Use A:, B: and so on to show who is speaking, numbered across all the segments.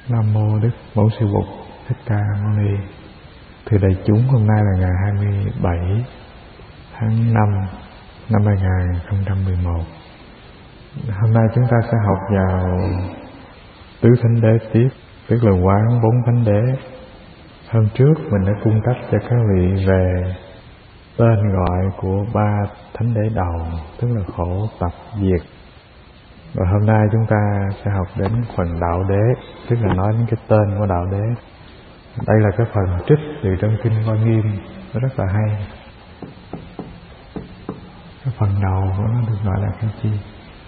A: Nam mô Đức Bổn Sư Bụt Thích Ca Mâu Ni. Thưa đại chúng, hôm nay là ngày 27 tháng 5 năm 2011. Hôm nay chúng ta sẽ học vào tứ thánh đế tiếp, tức là quán bốn thánh đế. Hôm trước mình đã cung cấp cho các vị về tên gọi của ba thánh đế đầu, tức là khổ, tập, diệt. Và hôm nay chúng ta sẽ học đến phần đạo đế, tức là nói đến cái tên của đạo đế. Đây là cái phần trích từ trong kinh Hoa Nghiêm, nó rất là hay. Cái phần đầu của nó được gọi là cái chi?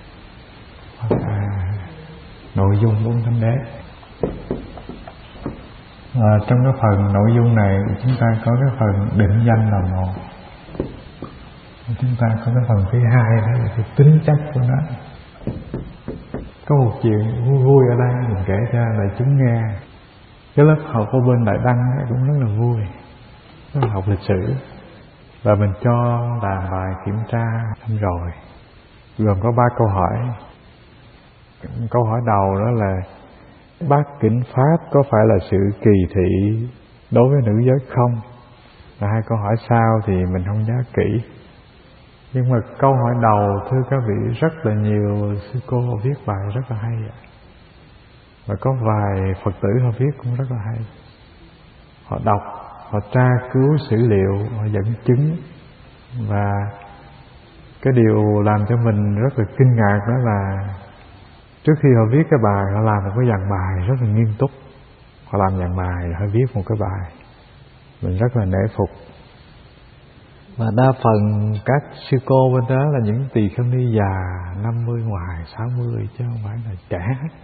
A: Nội dung bốn thánh đế. Trong cái phần nội dung này chúng ta có cái phần định danh là một. Chúng ta có cái phần thứ hai, đó là cái tính chất của nó. Có một chuyện vui vui ở đây mình kể cho đại chúng nghe. Cái lớp học ở bên Đại Đăng cũng rất là vui, rất là học lịch sử. Và mình cho làm bài kiểm tra xong rồi, gồm có 3 câu hỏi. Câu hỏi đầu đó là: bát kính pháp có phải là sự kỳ thị đối với nữ giới không? Và 2 câu hỏi sau thì mình không nhớ kỹ. Nhưng mà câu hỏi đầu, thưa các vị, rất là nhiều sư cô viết bài rất là hay. Và có vài Phật tử họ viết cũng rất là hay. Họ đọc, họ tra cứu sử liệu, họ dẫn chứng. Và cái điều làm cho mình rất là kinh ngạc đó là trước khi họ viết cái bài, họ làm một cái dàn bài rất là nghiêm túc. Họ làm dàn bài, họ viết một cái bài mình rất là nể phục. Và đa phần các sư cô bên đó là những tỳ kheo ni già 50 ngoài 60 chứ không phải là trẻ.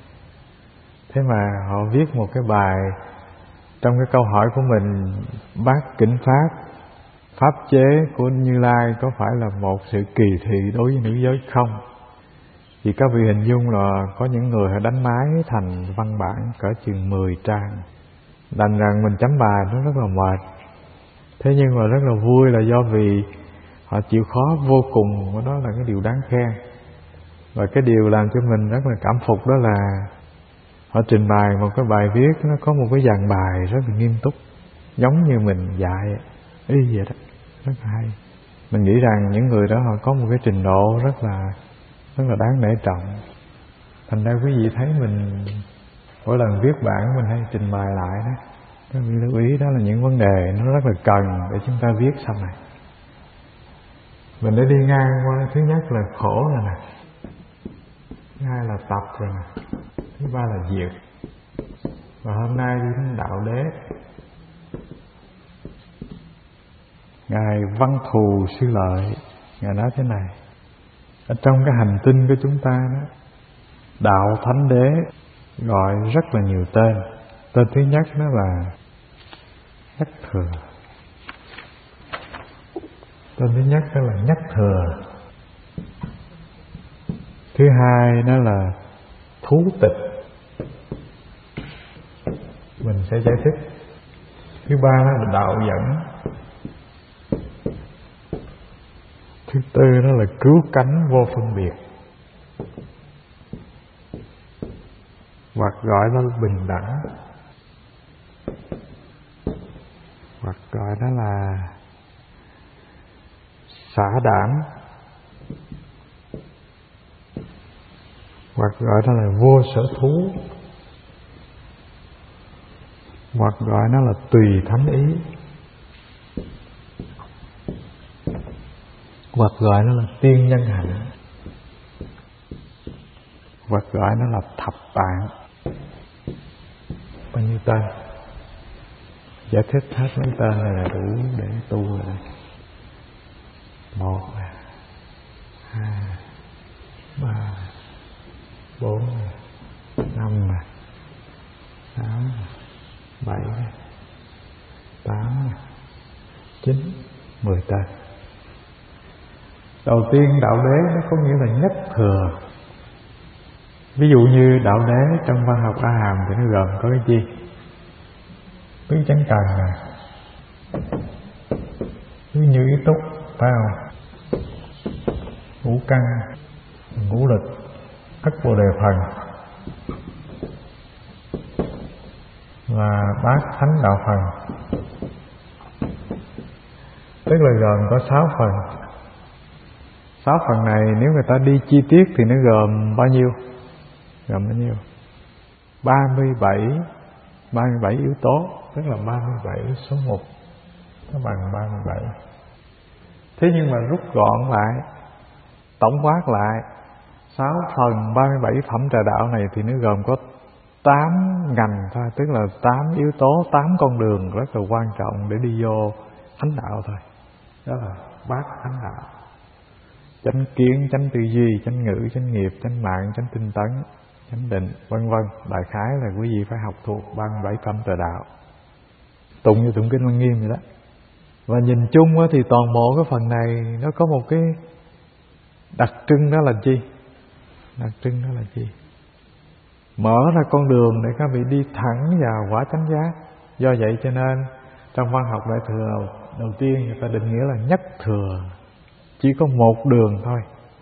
A: Thế mà họ viết một cái bài trong cái câu hỏi của mình: bát kính pháp chế của Như Lai có phải là một sự kỳ thị đối với nữ giới không? Thì các vị hình dung là có những người họ đánh máy thành văn bản cỡ chừng 10 trang. Đành rằng mình chấm bài nó rất là mệt. Thế nhưng mà rất là vui là do vì họ chịu khó vô cùng, và đó là cái điều đáng khen. Và cái điều làm cho mình rất là cảm phục đó là họ trình bày một cái bài viết, nó có một cái dàn bài rất là nghiêm túc, giống như mình dạy y vậy đó, rất là hay. Mình nghĩ rằng những người đó họ có một cái trình độ rất là đáng nể trọng. Thành ra quý vị thấy mình mỗi lần viết bản mình hay trình bày lại đó, các vị lưu ý đó là những vấn đề nó rất là cần để chúng ta viết sau này. Mình đã đi ngang qua thứ nhất là khổ rồi nè, thứ hai là tập rồi nè, thứ ba là diệt. Và hôm nay đi đến đạo đế. Ngài Văn Thù Sư Lợi, Ngài nói thế này: ở trong cái hành tinh của chúng ta đó, đạo thánh đế gọi rất là nhiều tên. Tên thứ nhất đó là Nhất Thừa. Tên thứ nhất đó là Nhất Thừa. Thứ hai đó là Thú Tịch, mình sẽ giải thích. Thứ ba đó là Đạo Dẫn. Thứ tư đó là Cứu Cánh Vô Phân Biệt, hoặc gọi nó là Bình Đẳng, hoặc gọi đó là Xả Đảm, hoặc gọi nó là Vô Sở Thú, hoặc gọi nó là Tùy Thánh Ý, hoặc gọi nó là Tiên Nhân Hạnh, hoặc gọi nó là Thập Tạng. Bao nhiêu tên? Giải thích hết mấy tên này là đủ để tu rồi. 1, 2, 3, 4, 5, 6, 7, 8, 9, 10 tên. Đầu tiên đạo đế nó có nghĩa là Nhất Thừa. Ví dụ như đạo đế trong văn học A Hàm thì nó gồm có cái gì? Tứ chánh cần nè, tứ như ý túc, phải không? Ngũ căn, ngũ lịch, thất bồ đề phần. và bát thánh đạo phần. Tức là gồm có 6 phần. 6 phần này nếu người ta đi chi tiết thì nó gồm bao nhiêu? Gồm bao nhiêu? 37 yếu tố, tức là 37 số mục, nó bằng 37. Thế nhưng mà rút gọn lại, tổng quát lại 6 phần 37 phẩm trà đạo này thì nó gồm có 8 ngành thôi, tức là 8 yếu tố, 8 con đường rất là quan trọng để đi vô thánh đạo thôi. Đó là bát thánh đạo: chánh kiến, chánh tư duy, chánh ngữ, chánh nghiệp, chánh mạng, chánh tinh tấn, chánh định, vân vân. Đại khái là quý vị phải học thuộc 37 phẩm trà đạo, tụng như tụng kinh Lăng Nghiêm vậy đó. Và nhìn chung thì toàn bộ cái phần này nó có một cái đặc trưng, đó là gì? Đặc trưng đó là gì? Mở ra con đường để các vị đi thẳng vào quả chánh giác. Do vậy cho nên trong văn học Đại thừa đầu tiên người ta định nghĩa là nhất thừa, chỉ có một đường thôi.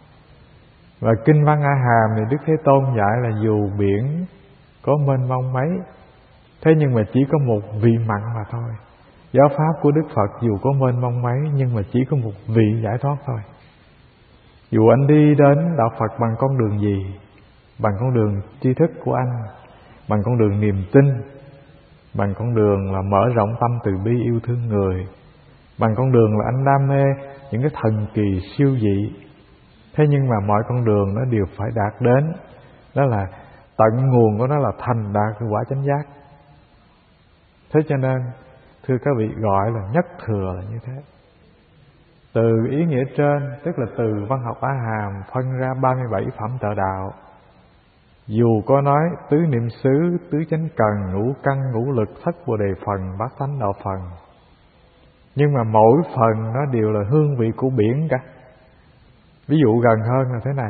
A: Và kinh văn A Hàm thì Đức Thế Tôn dạy là dù biển có mênh mông mấy, thế nhưng mà chỉ có một vị mặn mà thôi. Giáo pháp của Đức Phật dù có mênh mông mấy nhưng mà chỉ có một vị giải thoát thôi. Dù anh đi đến đạo Phật bằng con đường gì, bằng con đường tri thức của anh, bằng con đường niềm tin, bằng con đường là mở rộng tâm từ bi yêu thương người, bằng con đường là anh đam mê những cái thần kỳ siêu dị, thế nhưng mà mọi con đường nó đều phải đạt đến, đó là tận nguồn của nó là thành đạt cái quả chánh giác. Thế cho nên thưa các vị, gọi là nhất thừa là như thế. Từ ý nghĩa trên, tức là từ văn học A Hàm phân ra 37 phẩm trợ đạo. Dù có nói tứ niệm xứ, tứ chánh cần, ngũ căn, ngũ lực, thất bồ đề phần, bát thánh đạo phần, nhưng mà mỗi phần nó đều là hương vị của biển cả. Ví dụ gần hơn là thế này: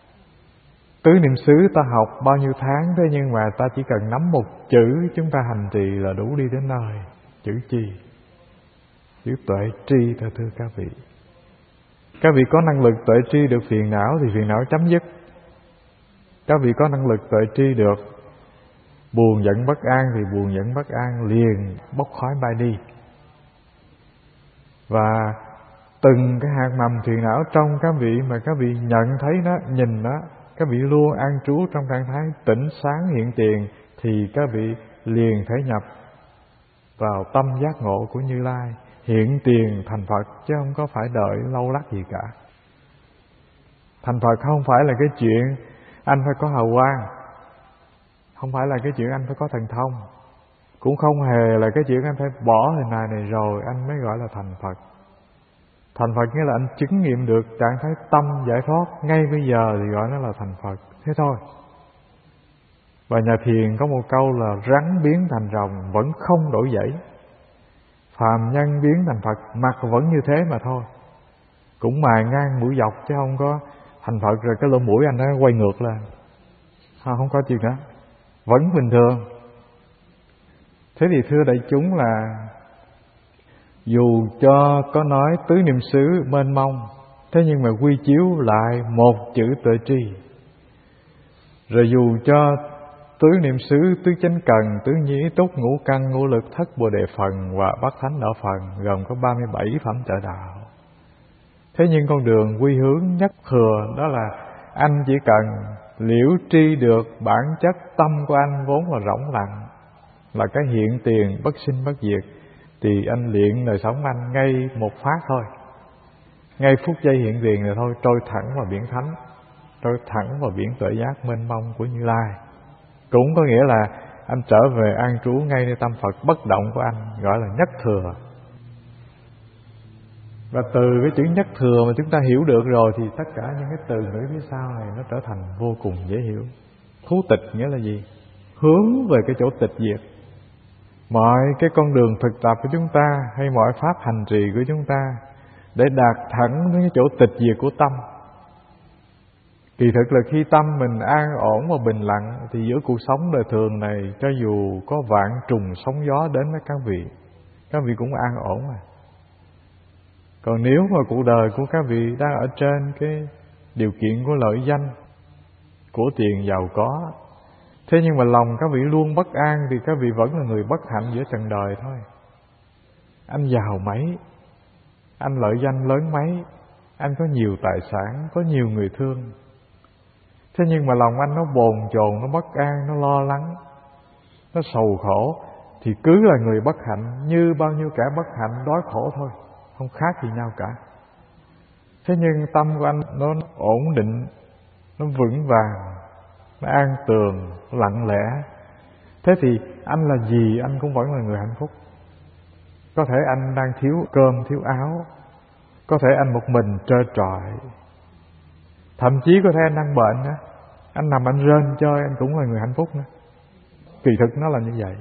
A: tứ niệm xứ ta học bao nhiêu tháng, thế nhưng mà ta chỉ cần nắm một chữ chúng ta hành trì là đủ đi đến nơi. Chữ chi? Chữ tuệ tri thôi thưa các vị. Các vị có năng lực tuệ tri được phiền não thì phiền não chấm dứt. Các vị có năng lực tuệ tri được buồn giận bất an thì buồn giận bất an liền bốc khói bay đi. Và từng cái hạt mầm phiền não trong các vị mà các vị nhận thấy nó, nhìn nó, các vị luôn an trú trong trạng thái tỉnh sáng hiện tiền, thì các vị liền thể nhập vào tâm giác ngộ của Như Lai, hiện tiền thành Phật, chứ không có phải đợi lâu lắc gì cả. Thành Phật không phải là cái chuyện anh phải có hào quang, không phải là cái chuyện anh phải có thần thông, cũng không hề là cái chuyện anh phải bỏ hình hài này rồi anh mới gọi là thành Phật. Thành Phật nghĩa là anh chứng nghiệm được trạng thái tâm giải thoát ngay bây giờ thì gọi nó là thành Phật, thế thôi. Và nhà thiền có một câu là rắn biến thành rồng vẫn không đổi dãy, phàm nhân biến thành Phật mặt vẫn như thế mà thôi, cũng mài ngang mũi dọc chứ không có thành Phật rồi cái lỗ mũi anh nó quay ngược lên, không có chuyện đó, vẫn bình thường. Thế thì thưa đại chúng là dù cho có nói tứ niệm xứ mênh mông, thế nhưng mà quy chiếu lại một chữ tuệ tri. Rồi dù cho tứ niệm xứ, tứ chánh cần, tứ nhĩ túc, ngũ căn, ngũ lực, thất bồ đề phần và bát thánh đạo phần, gồm có 37 phẩm trợ đạo. Thế nhưng con đường quy hướng nhất thừa đó là anh chỉ cần liễu tri được bản chất tâm của anh vốn là rỗng lặng, là cái hiện tiền bất sinh bất diệt, thì anh luyện đời sống anh ngay một phát thôi, ngay phút giây hiện tiền này thôi, trôi thẳng vào biển thánh, trôi thẳng vào biển tuệ giác mênh mông của Như Lai. Cũng có nghĩa là anh trở về an trú ngay nơi tâm Phật bất động của anh, gọi là nhất thừa. Và từ cái chữ nhất thừa mà chúng ta hiểu được rồi thì tất cả những cái từ ngữ phía sau này nó trở thành vô cùng dễ hiểu. Thú tịch nghĩa là gì? Hướng về cái chỗ tịch diệt. Mọi cái con đường thực tập của chúng ta hay mọi pháp hành trì của chúng ta để đạt thẳng đến cái chỗ tịch diệt của tâm. Kỳ thực là khi tâm mình an ổn và bình lặng thì giữa cuộc sống đời thường này, cho dù có vạn trùng sóng gió đến với các vị cũng an ổn mà. Còn nếu mà cuộc đời của các vị đang ở trên cái điều kiện của lợi danh, của tiền giàu có, Thế nhưng mà lòng các vị luôn bất an thì các vị vẫn là người bất hạnh giữa trần đời thôi. Anh giàu mấy, anh lợi danh lớn mấy, anh có nhiều tài sản, có nhiều người thương, thế nhưng mà lòng anh nó bồn chồn, nó bất an, nó lo lắng, nó sầu khổ, thì cứ là người bất hạnh như bao nhiêu kẻ bất hạnh đói khổ thôi, không khác gì nhau cả. Thế nhưng tâm của anh nó ổn định, nó vững vàng, nó an tường, lặng lẽ. Thế thì anh là gì anh cũng vẫn là người hạnh phúc. Có thể anh đang thiếu cơm, thiếu áo, có thể anh một mình trơ trọi, thậm chí có thể anh đang bệnh đó, anh nằm anh rên chơi, anh cũng là người hạnh phúc nữa. Kỳ thực nó là như vậy.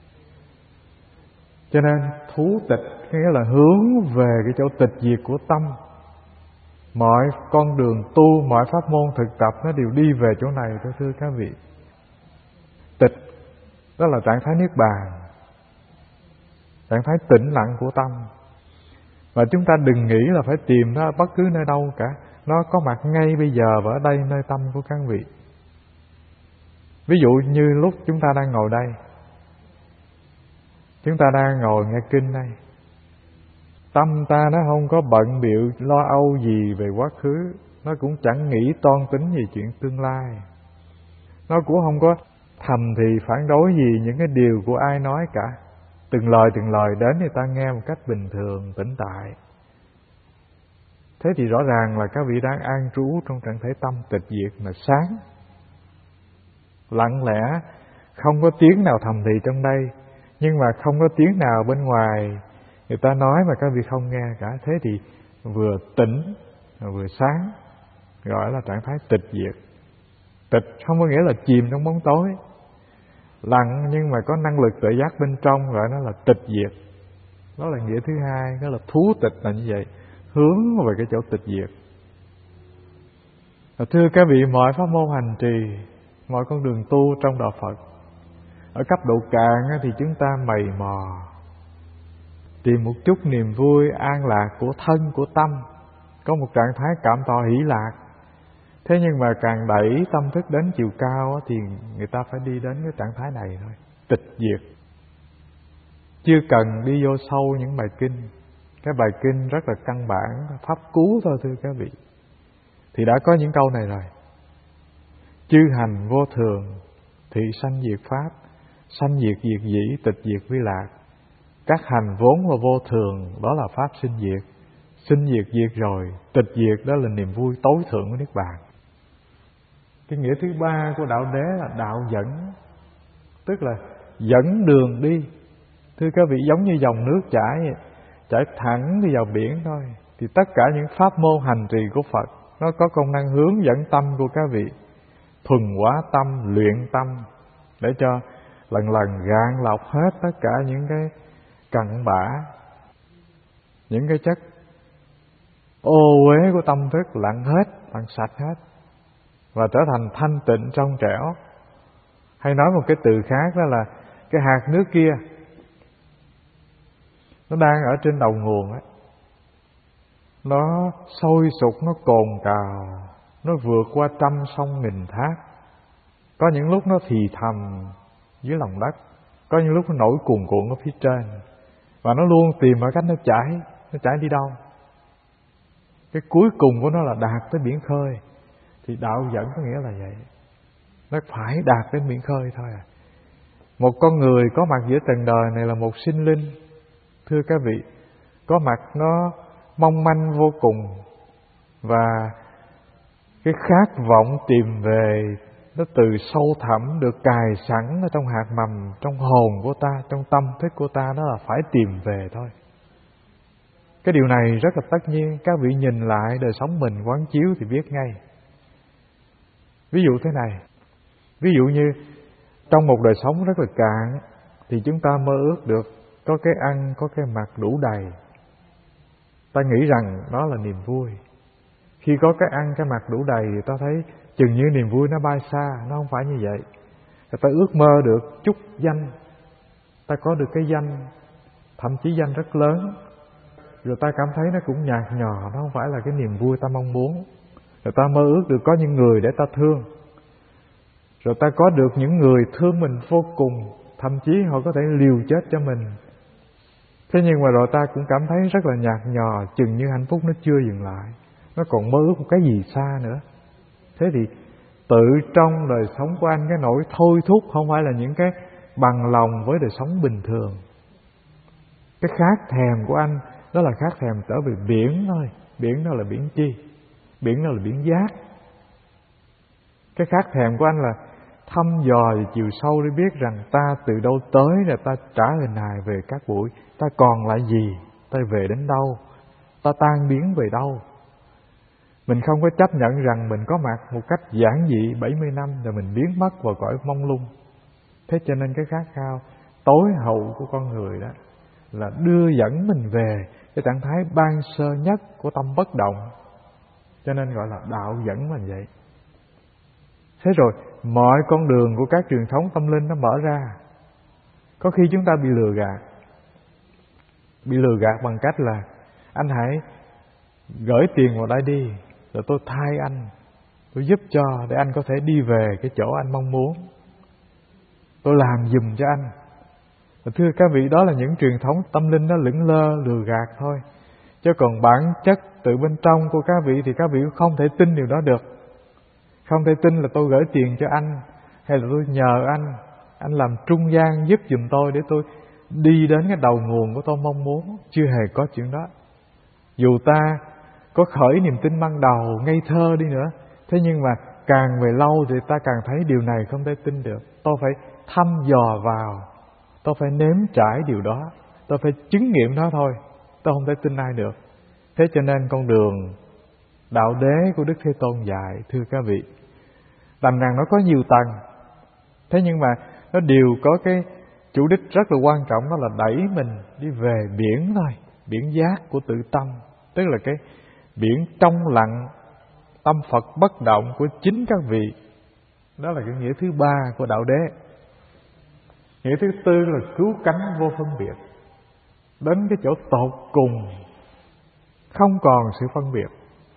A: Cho nên thú tịch nghĩa là hướng về cái chỗ tịch diệt của tâm. Mọi con đường tu, mọi pháp môn thực tập nó đều đi về chỗ này, thưa các vị. Tịch đó là trạng thái niết bàn, trạng thái tĩnh lặng của tâm. Và chúng ta đừng nghĩ là phải tìm nó bất cứ nơi đâu cả. Nó có mặt ngay bây giờ và ở đây, nơi tâm của các vị. Ví dụ như lúc chúng ta đang ngồi đây, chúng ta đang ngồi nghe kinh đây, tâm ta nó không có bận bịu lo âu gì về quá khứ, nó cũng chẳng nghĩ toan tính về chuyện tương lai, nó cũng không có thầm thì phản đối gì những cái điều của ai nói cả. Từng lời đến thì ta nghe một cách bình thường, tĩnh tại. Thế thì rõ ràng là các vị đang an trú trong trạng thái tâm tịch diệt mà sáng, lặng lẽ, không có tiếng nào thầm thì trong đây, nhưng mà không có tiếng nào bên ngoài người ta nói mà các vị không nghe cả. Thế thì vừa tỉnh vừa sáng, gọi là trạng thái tịch diệt. Tịch không có nghĩa là chìm trong bóng tối, lặng nhưng mà có năng lực tự giác bên trong, gọi nó là tịch diệt. Đó là nghĩa thứ hai, đó là thú tịch là như vậy, hướng về cái chỗ tịch diệt. Thưa các vị, mọi pháp môn hành trì, mọi con đường tu trong đạo Phật, ở cấp độ cạn thì chúng ta mày mò tìm một chút niềm vui an lạc của thân, của tâm, có một trạng thái cảm thọ hỷ lạc. Thế nhưng mà càng đẩy tâm thức đến chiều cao thì người ta phải đi đến cái trạng thái này thôi, tịch diệt. Chưa cần đi vô sâu những bài kinh. Cái bài kinh rất là căn bản, pháp cú thôi thưa các vị, thì đã có những câu này rồi. Chư hành vô thường, thị sanh diệt pháp, sanh diệt diệt dĩ, tịch diệt vi lạc. Các hành vốn là vô thường, đó là pháp sinh diệt. Sinh diệt diệt rồi, tịch diệt đó là niềm vui tối thượng của Niết Bàn. Cái nghĩa thứ ba của đạo đế là đạo dẫn, tức là dẫn đường đi. Thưa các vị, giống như dòng nước chảy thẳng đi vào biển thôi. Thì tất cả những pháp môn hành trì của Phật nó có công năng hướng dẫn tâm của các vị, thuần hóa tâm, luyện tâm, để cho lần lần gạn lọc hết tất cả những cái cặn bã, những cái chất ô uế của tâm thức, lặn hết, lặn sạch hết, và trở thành thanh tịnh trong trẻo. Hay nói một cái từ khác đó là cái hạt nước kia nó đang ở trên đầu nguồn ấy, nó sôi sục, nó cồn cào, nó vượt qua trăm sông nghìn thác. Có những lúc nó thì thầm dưới lòng đất, có những lúc nó nổi cuồn cuộn ở phía trên, và nó luôn tìm mọi cách nó chảy đi đâu. Cái cuối cùng của nó là đạt tới biển khơi. Thì đạo dẫn có nghĩa là vậy, nó phải đạt đến biển khơi thôi à. Một con người có mặt giữa trần đời này là một sinh linh, thưa các vị, có mặt nó mong manh vô cùng, và cái khát vọng tìm về nó từ sâu thẳm được cài sẵn ở trong hạt mầm, trong hồn của ta, trong tâm thức của ta, đó là phải tìm về thôi. Cái điều này rất là tất nhiên. Các vị nhìn lại đời sống mình quán chiếu thì biết ngay. Ví dụ thế này, ví dụ như trong một đời sống rất là cạn thì chúng ta mơ ước được có cái ăn, có cái mặc đủ đầy. Ta nghĩ rằng đó là niềm vui. Khi có cái ăn, cái mặc đủ đầy, ta thấy chừng như niềm vui nó bay xa. Nó không phải như vậy. Ta ước mơ được chút danh, ta có được cái danh, thậm chí danh rất lớn, rồi ta cảm thấy nó cũng nhạt nhòa, nó không phải là cái niềm vui ta mong muốn. Rồi ta mơ ước được có những người để ta thương. Rồi ta có được những người thương mình vô cùng, thậm chí họ có thể liều chết cho mình. Thế nhưng mà rồi ta cũng cảm thấy rất là nhạt nhòa, chừng như hạnh phúc nó chưa dừng lại, nó còn mơ ước một cái gì xa nữa. Thế thì tự trong đời sống của anh, cái nỗi thôi thúc không phải là những cái bằng lòng với đời sống bình thường. Cái khát thèm của anh đó là khát thèm trở về biển thôi. Biển đó là biển chi? Biển đó là biển giác. Cái khát thèm của anh là thăm dò về chiều sâu để biết rằng ta từ đâu tới, là ta trả hình hài về các bụi, ta còn lại gì, ta về đến đâu, ta tan biến về đâu. Mình không có chấp nhận rằng mình có mặt một cách giản dị 70 năm rồi mình biến mất vào cõi mông lung. Thế cho nên cái khát khao tối hậu của con người đó là đưa dẫn mình về cái trạng thái ban sơ nhất của tâm bất động. Cho nên gọi là đạo dẫn mình vậy. Thế rồi mọi con đường của các truyền thống tâm linh nó mở ra. Có khi chúng ta bị lừa gạt. Bị lừa gạt bằng cách là anh hãy gửi tiền vào đây đi, rồi tôi thay anh, tôi giúp cho để anh có thể đi về cái chỗ anh mong muốn, tôi làm giùm cho anh. Và thưa các vị, đó là những truyền thống tâm linh nó lững lơ lừa gạt thôi. Chứ còn bản chất từ bên trong của các vị thì các vị không thể tin điều đó được. Không thể tin là tôi gửi tiền cho anh, hay là tôi nhờ anh làm trung gian giúp giùm tôi để tôi đi đến cái đầu nguồn của tôi mong muốn. Chưa hề có chuyện đó. Dù ta có khởi niềm tin ban đầu ngây thơ đi nữa, thế nhưng mà càng về lâu thì ta càng thấy điều này không thể tin được. Tôi phải thăm dò vào, tôi phải nếm trải điều đó, tôi phải chứng nghiệm nó thôi. Tôi không thể tin ai được. Thế cho nên con đường đạo đế của Đức Thế Tôn dạy, thưa các vị, đành rằng nó có nhiều tầng, thế nhưng mà nó đều có cái chủ đích rất là quan trọng, đó là đẩy mình đi về biển thôi, biển giác của tự tâm, tức là cái biển trong lặng, tâm Phật bất động của chính các vị. Đó là cái nghĩa thứ ba của đạo đế. Nghĩa thứ tư là cứu cánh vô phân biệt, đến cái chỗ tột cùng, không còn sự phân biệt.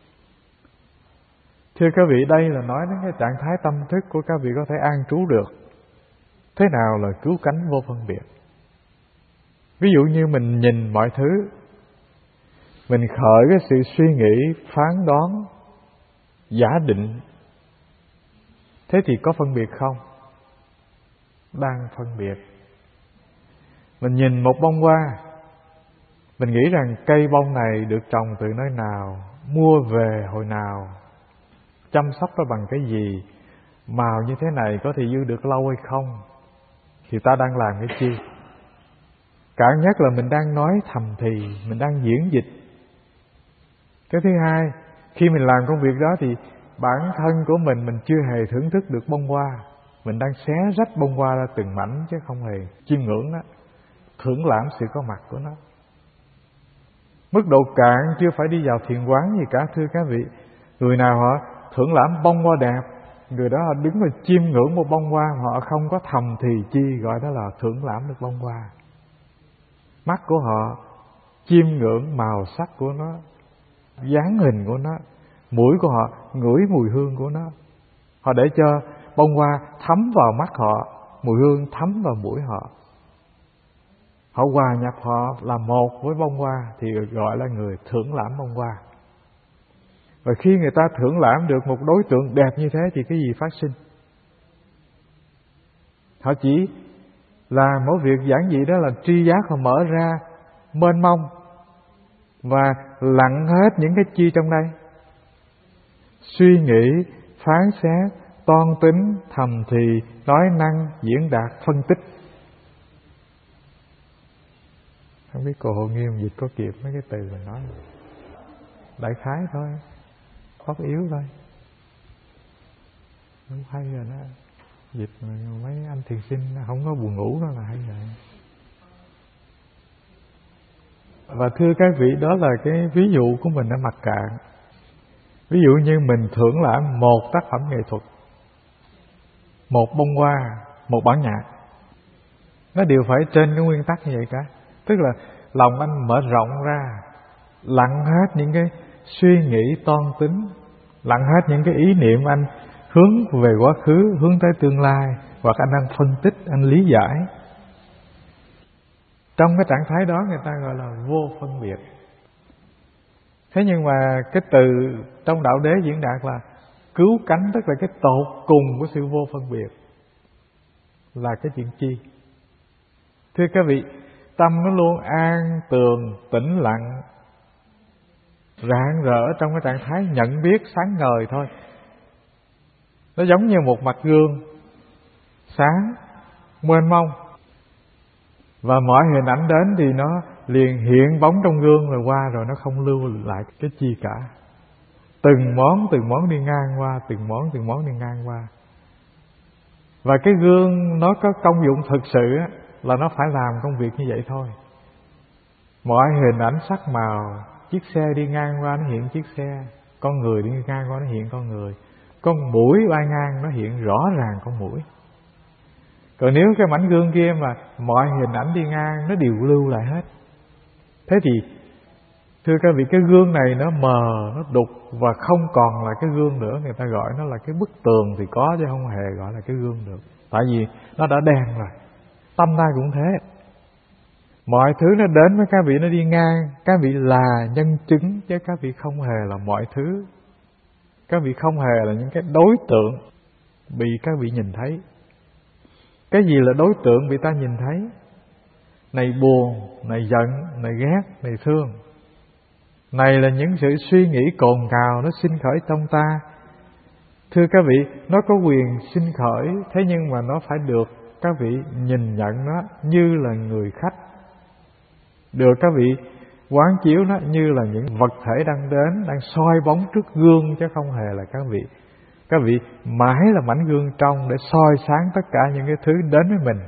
A: Thưa các vị, đây là nói đến cái trạng thái tâm thức của các vị có thể an trú được. Thế nào là cứu cánh vô phân biệt? Ví dụ như mình nhìn mọi thứ, mình khởi cái sự suy nghĩ, phán đoán, giả định, thế thì có phân biệt không? Đang phân biệt. Mình nhìn một bông hoa, mình nghĩ rằng cây bông này được trồng từ nơi nào, mua về hồi nào, chăm sóc nó bằng cái gì, màu như thế này có thì dư được lâu hay không, thì ta đang làm cái chi? Cảm nhất là mình đang nói thầm thì, mình đang diễn dịch. Cái thứ hai, khi mình làm công việc đó thì bản thân của mình chưa hề thưởng thức được bông hoa. Mình đang xé rách bông hoa ra từng mảnh chứ không hề chiêm ngưỡng nó, thưởng lãm sự có mặt của nó. Mức độ cạn chưa phải đi vào thiền quán gì cả, thưa các vị. Người nào họ thưởng lãm bông hoa đẹp, người đó họ đứng và chiêm ngưỡng một bông hoa, họ không có thầm thì chi, gọi đó là thưởng lãm được bông hoa. Mắt của họ chiêm ngưỡng màu sắc của nó, dáng hình của nó, mũi của họ ngửi mùi hương của nó. Họ để cho bông hoa thấm vào mắt họ, mùi hương thấm vào mũi họ. Họ hòa nhập, họ là một với bông hoa thì gọi là người thưởng lãm bông hoa. Và khi người ta thưởng lãm được một đối tượng đẹp như thế thì cái gì phát sinh? Họ chỉ làm một việc giản dị, đó là tri giác họ mở ra mênh mông và lặng hết những cái chi trong đây. Suy nghĩ, phán xét, toan tính, thầm thì, nói năng, diễn đạt, phân tích. Không biết cô Hồ Nghiêm dịch có kịp mấy cái từ mình nói. Đại khái thôi, pháp yếu thôi. Không hay rồi đó. Dịch mấy anh thiền sinh không có buồn ngủ đó là hay rồi. Và thưa các vị, đó là cái ví dụ của mình ở mặt cạn. Ví dụ như mình thưởng lãm một tác phẩm nghệ thuật, một bông hoa, một bản nhạc, nó đều phải trên cái nguyên tắc như vậy cả. Tức là lòng anh mở rộng ra, lặng hết những cái suy nghĩ toan tính, lặng hết những cái ý niệm anh hướng về quá khứ, hướng tới tương lai, hoặc anh đang phân tích, anh lý giải. Trong cái trạng thái đó người ta gọi là vô phân biệt. Thế nhưng mà cái từ trong Đạo Đế diễn đạt là cứu cánh, tức là cái tột cùng của sự vô phân biệt là cái chuyện chi? Thưa các vị, tâm nó luôn an tường, tĩnh lặng, rạng rỡ trong cái trạng thái nhận biết sáng ngời thôi. Nó giống như một mặt gương sáng, mênh mông, và mọi hình ảnh đến thì nó liền hiện bóng trong gương rồi qua, rồi nó không lưu lại cái chi cả. Từng món đi ngang qua, từng món đi ngang qua. Và cái gương nó có công dụng thực sự là nó phải làm công việc như vậy thôi. Mọi hình ảnh sắc màu, chiếc xe đi ngang qua nó hiện chiếc xe, con người đi ngang qua nó hiện con người, con muỗi bay ngang nó hiện rõ ràng con muỗi. Còn nếu cái mảnh gương kia mà mọi hình ảnh đi ngang nó đều lưu lại hết, thế thì thưa các vị, cái gương này nó mờ, nó đục và không còn là cái gương nữa. Người ta gọi nó là cái bức tường thì có, chứ không hề gọi là cái gương được. Tại vì nó đã đen rồi. Tâm ta cũng thế. Mọi thứ nó đến với các vị, nó đi ngang, các vị là nhân chứng, chứ các vị không hề là mọi thứ. Các vị không hề là những cái đối tượng bị các vị nhìn thấy. Cái gì là đối tượng bị ta nhìn thấy? Này buồn, này giận, này ghét, này thương. Này là những sự suy nghĩ cồn cào nó sinh khởi trong ta. Thưa các vị, nó có quyền sinh khởi, thế nhưng mà nó phải được các vị nhìn nhận nó như là người khách, được các vị quán chiếu nó như là những vật thể đang đến, đang soi bóng trước gương, chứ không hề là các vị mãi là mảnh gương trong để soi sáng tất cả những cái thứ đến với mình.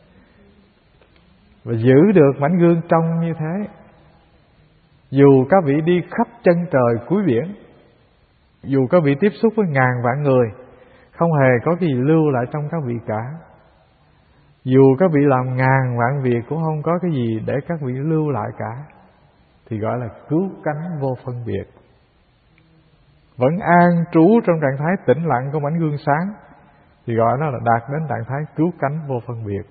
A: Và giữ được mảnh gương trong như thế, dù các vị đi khắp chân trời cuối biển, dù các vị tiếp xúc với ngàn vạn người, không hề có cái gì lưu lại trong các vị cả. Dù các vị làm ngàn vạn việc cũng không có cái gì để các vị lưu lại cả, thì gọi là cứu cánh vô phân biệt. Vẫn an trú trong trạng thái tĩnh lặng của mảnh gương sáng, thì gọi nó là đạt đến trạng thái cứu cánh vô phân biệt.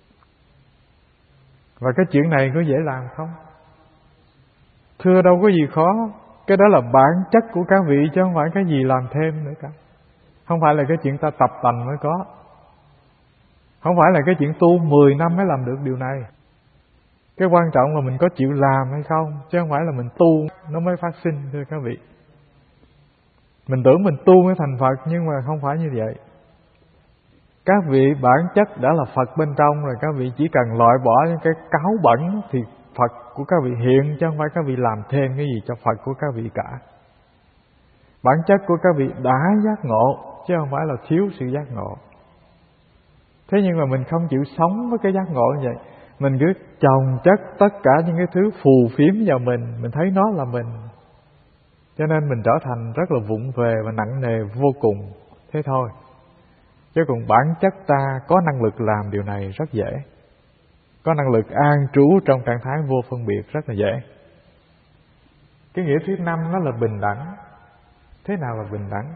A: Và cái chuyện này có dễ làm không? Thưa đâu có gì khó. Cái đó là bản chất của các vị, chứ không phải cái gì làm thêm nữa cả. Không phải là cái chuyện ta tập tành mới có. Không phải là cái chuyện tu 10 năm mới làm được điều này. Cái quan trọng là mình có chịu làm hay không, chứ không phải là mình tu nó mới phát sinh, thưa các vị. Mình tưởng mình tu mới thành Phật, nhưng mà không phải như vậy. Các vị bản chất đã là Phật bên trong rồi, các vị chỉ cần loại bỏ những cái cáu bẩn thì Phật của các vị hiện, chứ không phải các vị làm thêm cái gì cho Phật của các vị cả. Bản chất của các vị đã giác ngộ, chứ không phải là thiếu sự giác ngộ. Thế nhưng mà mình không chịu sống với cái giác ngộ như vậy. Mình cứ chồng chất tất cả những cái thứ phù phiếm vào mình thấy nó là mình. Cho nên mình trở thành rất là vụng về và nặng nề vô cùng. Thế thôi. Chứ còn bản chất ta có năng lực làm điều này rất dễ. Có năng lực an trú trong trạng thái vô phân biệt rất là dễ. Cái nghĩa thứ 5 nó là bình đẳng. Thế nào là bình đẳng?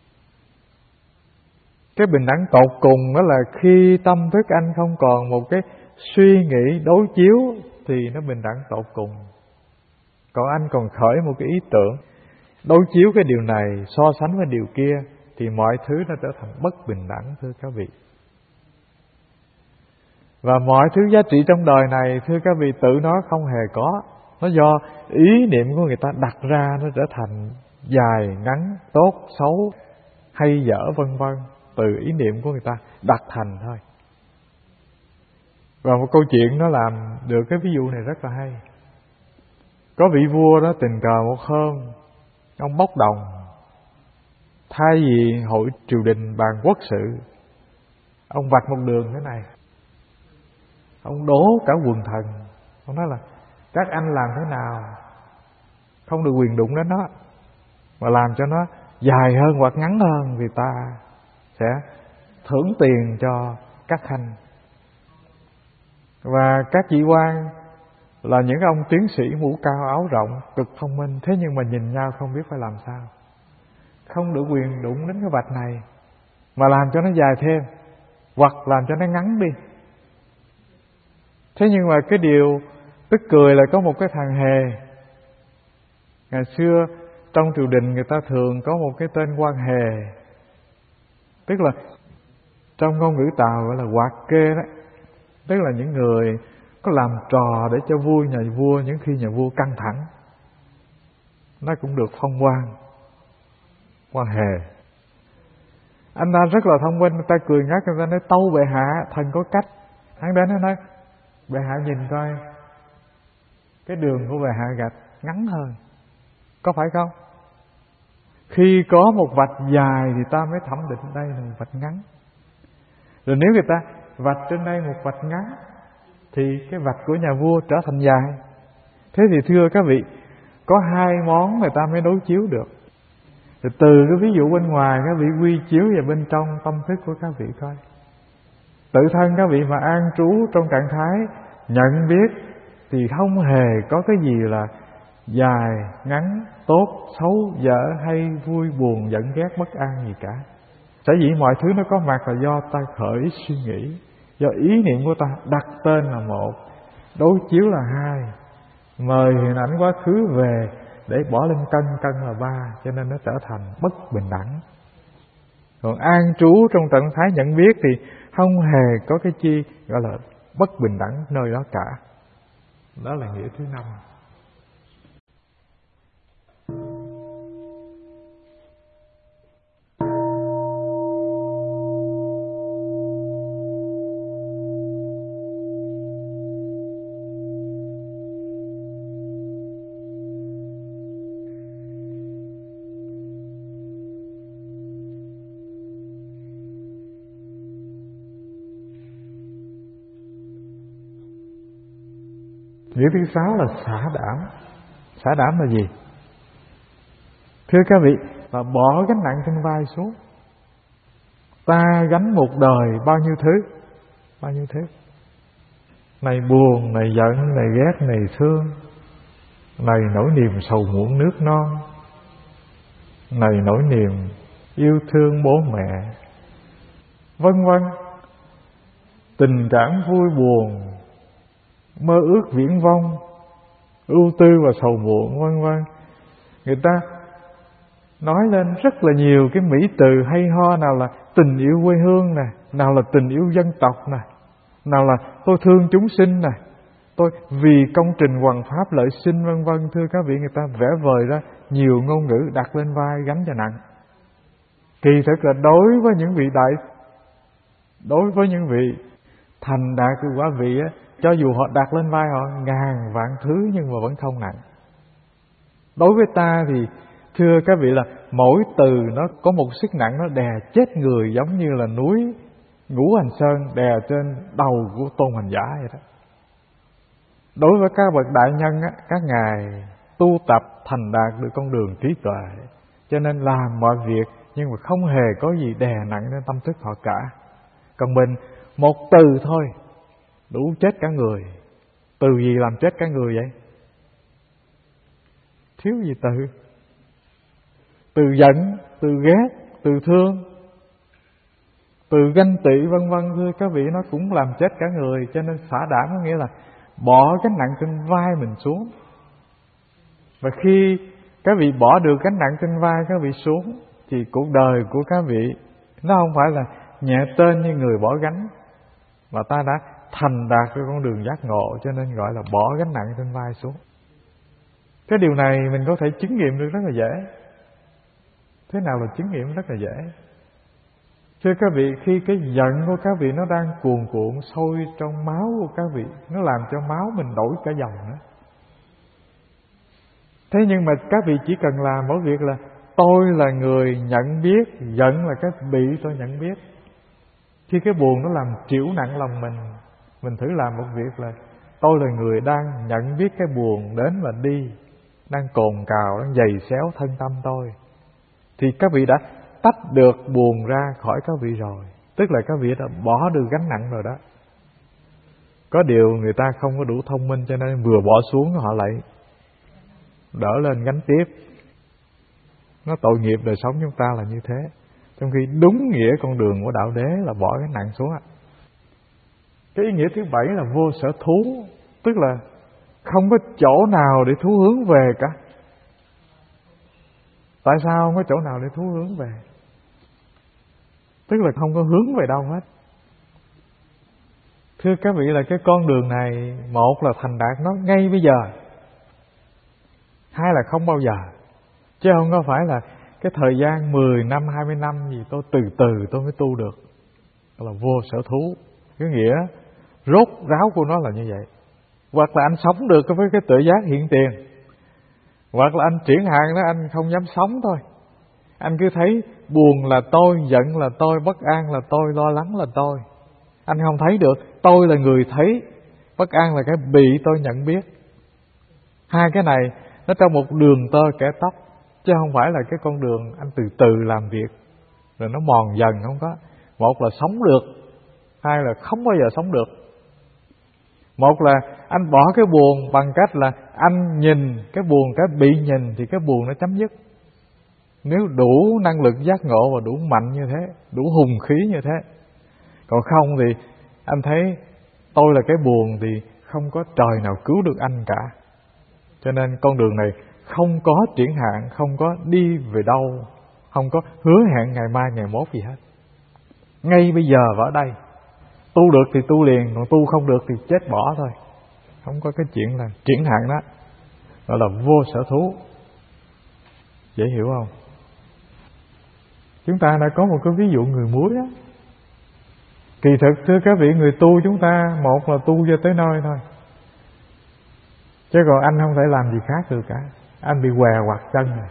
A: Cái bình đẳng tột cùng đó là khi tâm thức anh không còn một cái suy nghĩ đối chiếu thì nó bình đẳng tột cùng. Còn anh còn khởi một cái ý tưởng đối chiếu cái điều này so sánh với điều kia thì mọi thứ nó trở thành bất bình đẳng, thưa các vị. Và mọi thứ giá trị trong đời này, thưa các vị, tự nó không hề có. Nó do ý niệm của người ta đặt ra, nó trở thành dài, ngắn, tốt, xấu, hay dở vân vân. Từ ý niệm của người ta đặt thành thôi. Và một câu chuyện nó làm được cái ví dụ này rất là hay. Có vị vua đó tình cờ một hôm, ông bốc đồng. Thay vì hội triều đình bàn quốc sự, ông vạch một đường thế này. Ông đố cả quần thần. Ông nói là các anh làm thế nào không được quyền đụng đến nó, mà làm cho nó dài hơn hoặc ngắn hơn thì ta sẽ thưởng tiền cho các khanh. Và các vị quan là những ông tiến sĩ mũ cao áo rộng, cực thông minh, thế nhưng mà nhìn nhau không biết phải làm sao. Không được quyền đụng đến cái vạch này, mà làm cho nó dài thêm, hoặc làm cho nó ngắn đi. Thế nhưng mà cái điều tức cười là có một cái thằng hề. Ngày xưa trong triều đình người ta thường có một cái tên quan hề, tức là trong ngôn ngữ Tàu gọi là hoạt kê đó, tức là những người có làm trò để cho vui nhà vua những khi nhà vua căng thẳng, nó cũng được phong quan hề. Anh ta rất là thông minh, người ta cười nhắc, người ta nói tâu bệ hạ thần có cách. Hắn đến nó nói bệ hạ nhìn coi cái đường của bệ hạ gạch ngắn hơn, có phải không? Khi có một vạch dài thì ta mới thẩm định đây là một vạch ngắn. Rồi nếu người ta vạch trên đây một vạch ngắn thì cái vạch của nhà vua trở thành dài. Thế thì thưa các vị, có hai món người ta mới đối chiếu được. Rồi từ cái ví dụ bên ngoài các vị quy chiếu vào bên trong tâm thức của các vị coi. Tự thân các vị mà an trú trong trạng thái nhận biết thì không hề có cái gì là dài, ngắn, tốt, xấu, dở hay vui, buồn, giận, ghét, bất an gì cả. Sở dĩ mọi thứ nó có mặt là do ta khởi suy nghĩ, do ý niệm của ta đặt tên là một, đối chiếu là hai, mời hình ảnh quá khứ về để bỏ lên cân là ba, cho nên nó trở thành bất bình đẳng. Còn an trú trong trạng thái nhận biết thì không hề có cái chi gọi là bất bình đẳng nơi đó cả. Đó là nghĩa thứ 5. Nghĩa thứ 6 là xả đảm. Xả đảm là gì? Thưa các vị, là bỏ gánh nặng trên vai xuống. Ta gánh một đời bao nhiêu thứ. Này buồn, này giận, này ghét, này thương, này nỗi niềm sầu muộn nước non, này nỗi niềm yêu thương bố mẹ, vân vân. Tình cảm vui buồn, mơ ước viễn vông, ưu tư và sầu muộn, vân vân. Người ta nói lên rất là nhiều cái mỹ từ hay ho, nào là tình yêu quê hương nè, nào là tình yêu dân tộc nè, nào là tôi thương chúng sinh nè, tôi vì công trình hoằng pháp lợi sinh, vân vân. Thưa các vị, người ta vẽ vời ra nhiều ngôn ngữ đặt lên vai gánh cho nặng. Kỳ thực là đối với những vị thành đạt của quả vị á, cho dù họ đặt lên vai họ ngàn vạn thứ nhưng mà vẫn không nặng. Đối với ta thì thưa các vị là mỗi từ nó có một sức nặng, nó đè chết người giống như là núi Ngũ Hành Sơn đè trên đầu của Tôn Hành Giả vậy đó. Đối với các bậc đại nhân á, các ngài tu tập thành đạt được con đường trí tuệ, cho nên làm mọi việc nhưng mà không hề có gì đè nặng lên tâm thức họ cả. Còn mình một từ thôi đủ chết cả người. Từ gì làm chết cả người vậy? Thiếu gì từ? Từ giận, từ ghét, từ thương, từ ganh tị, vân vân. Thưa các vị, nó cũng làm chết cả người. Cho nên xả đảm có nghĩa là bỏ gánh nặng trên vai mình xuống. Và khi các vị bỏ được gánh nặng trên vai các vị xuống thì cuộc đời của các vị nó không phải là nhẹ tên như người bỏ gánh, mà ta đã thành đạt cái con đường giác ngộ, cho nên gọi là bỏ gánh nặng trên vai xuống. Cái điều này mình có thể chứng nghiệm được rất là dễ. Thế nào là chứng nghiệm rất là dễ? Thưa các vị, khi cái giận của các vị nó đang cuồn cuộn sôi trong máu của các vị, nó làm cho máu mình đổi cả dòng nữa. Thế nhưng mà các vị chỉ cần làm mỗi việc là tôi là người nhận biết, giận là cái bị tôi nhận biết. Khi cái buồn nó làm trĩu nặng lòng mình thử làm một việc là tôi là người đang nhận biết cái buồn đến và đi, đang cồn cào, đang giày xéo thân tâm tôi, thì các vị đã tách được buồn ra khỏi các vị rồi. Tức là các vị đã bỏ được gánh nặng rồi đó. Có điều người ta không có đủ thông minh, cho nên vừa bỏ xuống họ lại đỡ lên gánh tiếp. Nó tội nghiệp đời sống chúng ta là như thế. Trong khi đúng nghĩa con đường của đạo đế là bỏ cái nặng xuống. Cái ý nghĩa thứ 7 là vô sở thú, tức là không có chỗ nào để thú hướng về cả. Tại sao không có chỗ nào để thú hướng về? Tức là không có hướng về đâu hết. Thưa các vị, là cái con đường này, một là thành đạt nó ngay bây giờ, hai là không bao giờ. Chứ không có phải là cái thời gian 10 năm, 20 năm gì tôi từ từ tôi mới tu được. Đó là vô sở thú. Cái nghĩa rốt ráo của nó là như vậy. Hoặc là anh sống được với cái tự giác hiện tiền, hoặc là anh triển hạn đó, anh không dám sống thôi. Anh cứ thấy buồn là tôi, giận là tôi, bất an là tôi, lo lắng là tôi. Anh không thấy được tôi là người thấy, bất an là cái bị tôi nhận biết. Hai cái này nó trong một đường tơ kẻ tóc, chứ không phải là cái con đường anh từ từ làm việc rồi nó mòn dần, không có. Một là sống được, hai là không bao giờ sống được. Một là anh bỏ cái buồn bằng cách là anh nhìn cái buồn, cái bị nhìn thì cái buồn nó chấm dứt. Nếu đủ năng lực giác ngộ và đủ mạnh như thế, đủ hùng khí như thế. Còn không thì anh thấy tôi là cái buồn thì không có trời nào cứu được anh cả. Cho nên con đường này không có triển hạn, không có đi về đâu, không có hứa hẹn ngày mai ngày mốt gì hết. Ngay bây giờ và ở đây. Tu được thì tu liền, còn tu không được thì chết bỏ thôi. Không có cái chuyện là triển hạn đó. Gọi là vô sở thú. Dễ hiểu không? Chúng ta đã có một cái ví dụ người muối đó. Kỳ thực thưa các vị, người tu chúng ta, một là tu cho tới nơi thôi, chứ còn anh không thể làm gì khác được cả. Anh bị què quặt chân rồi.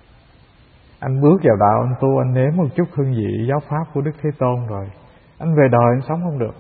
A: Anh bước vào đạo, anh tu, anh nếm một chút hương vị giáo pháp của Đức Thế Tôn rồi, anh về đời anh sống không được.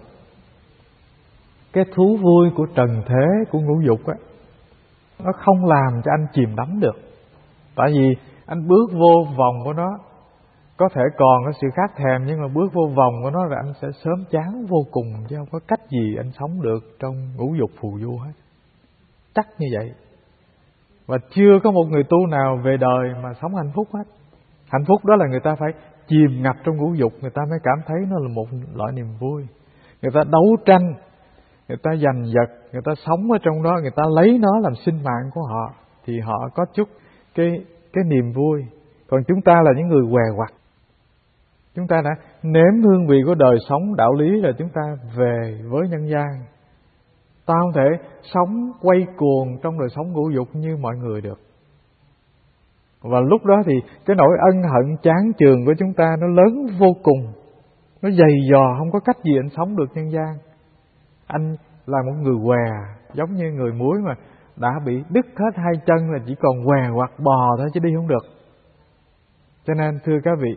A: Cái thú vui của trần thế, của ngũ dục á, nó không làm cho anh chìm đắm được. Tại vì anh bước vô vòng của nó, có thể còn có sự khát thèm, nhưng mà bước vô vòng của nó rồi anh sẽ sớm chán vô cùng, chứ không có cách gì anh sống được trong ngũ dục phù du hết. Chắc như vậy. Và chưa có một người tu nào về đời mà sống hạnh phúc hết. Hạnh phúc đó là người ta phải chìm ngập trong ngũ dục, người ta mới cảm thấy nó là một loại niềm vui. Người ta đấu tranh, người ta giành giật, người ta sống ở trong đó, người ta lấy nó làm sinh mạng của họ, thì họ có chút cái niềm vui. Còn chúng ta là những người què quặt. Chúng ta đã nếm hương vị của đời sống đạo lý rồi, chúng ta về với nhân gian. Ta không thể sống quay cuồng trong đời sống ngũ dục như mọi người được. Và lúc đó thì cái nỗi ân hận chán chường của chúng ta nó lớn vô cùng. Nó dày dò, không có cách gì anh sống được nhân gian. Anh là một người què, giống như người muối mà đã bị đứt hết hai chân là chỉ còn què hoặc bò thôi chứ đi không được. Cho nên thưa các vị,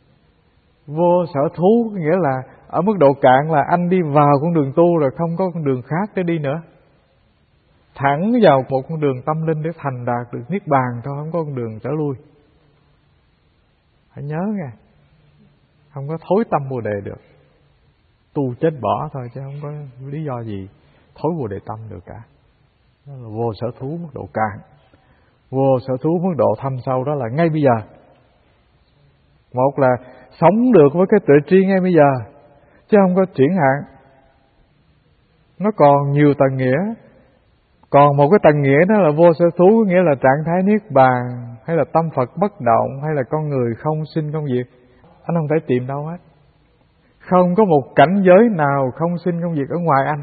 A: vô sở thú nghĩa là ở mức độ cạn là anh đi vào con đường tu rồi không có con đường khác để đi nữa. Thẳng vào một con đường tâm linh để thành đạt được niết bàn thôi, không có con đường trở lui. Hãy nhớ nghe, không có thối tâm Bồ Đề được. Tu chết bỏ thôi chứ không có lý do gì thối Bồ Đề tâm được cả. Đó là vô sở thú mức độ cạn. Vô sở thú mức độ thâm sâu đó là ngay bây giờ. Một là sống được với cái tuệ tri ngay bây giờ, chứ không có triển hạn. Nó còn nhiều tầng nghĩa. Còn một cái tầng nghĩa đó là vô sở thú, nghĩa là trạng thái niết bàn, hay là tâm Phật bất động, hay là con người không sinh không diệt. Anh không thể tìm đâu hết. Không có một cảnh giới nào không sinh không diệt ở ngoài anh.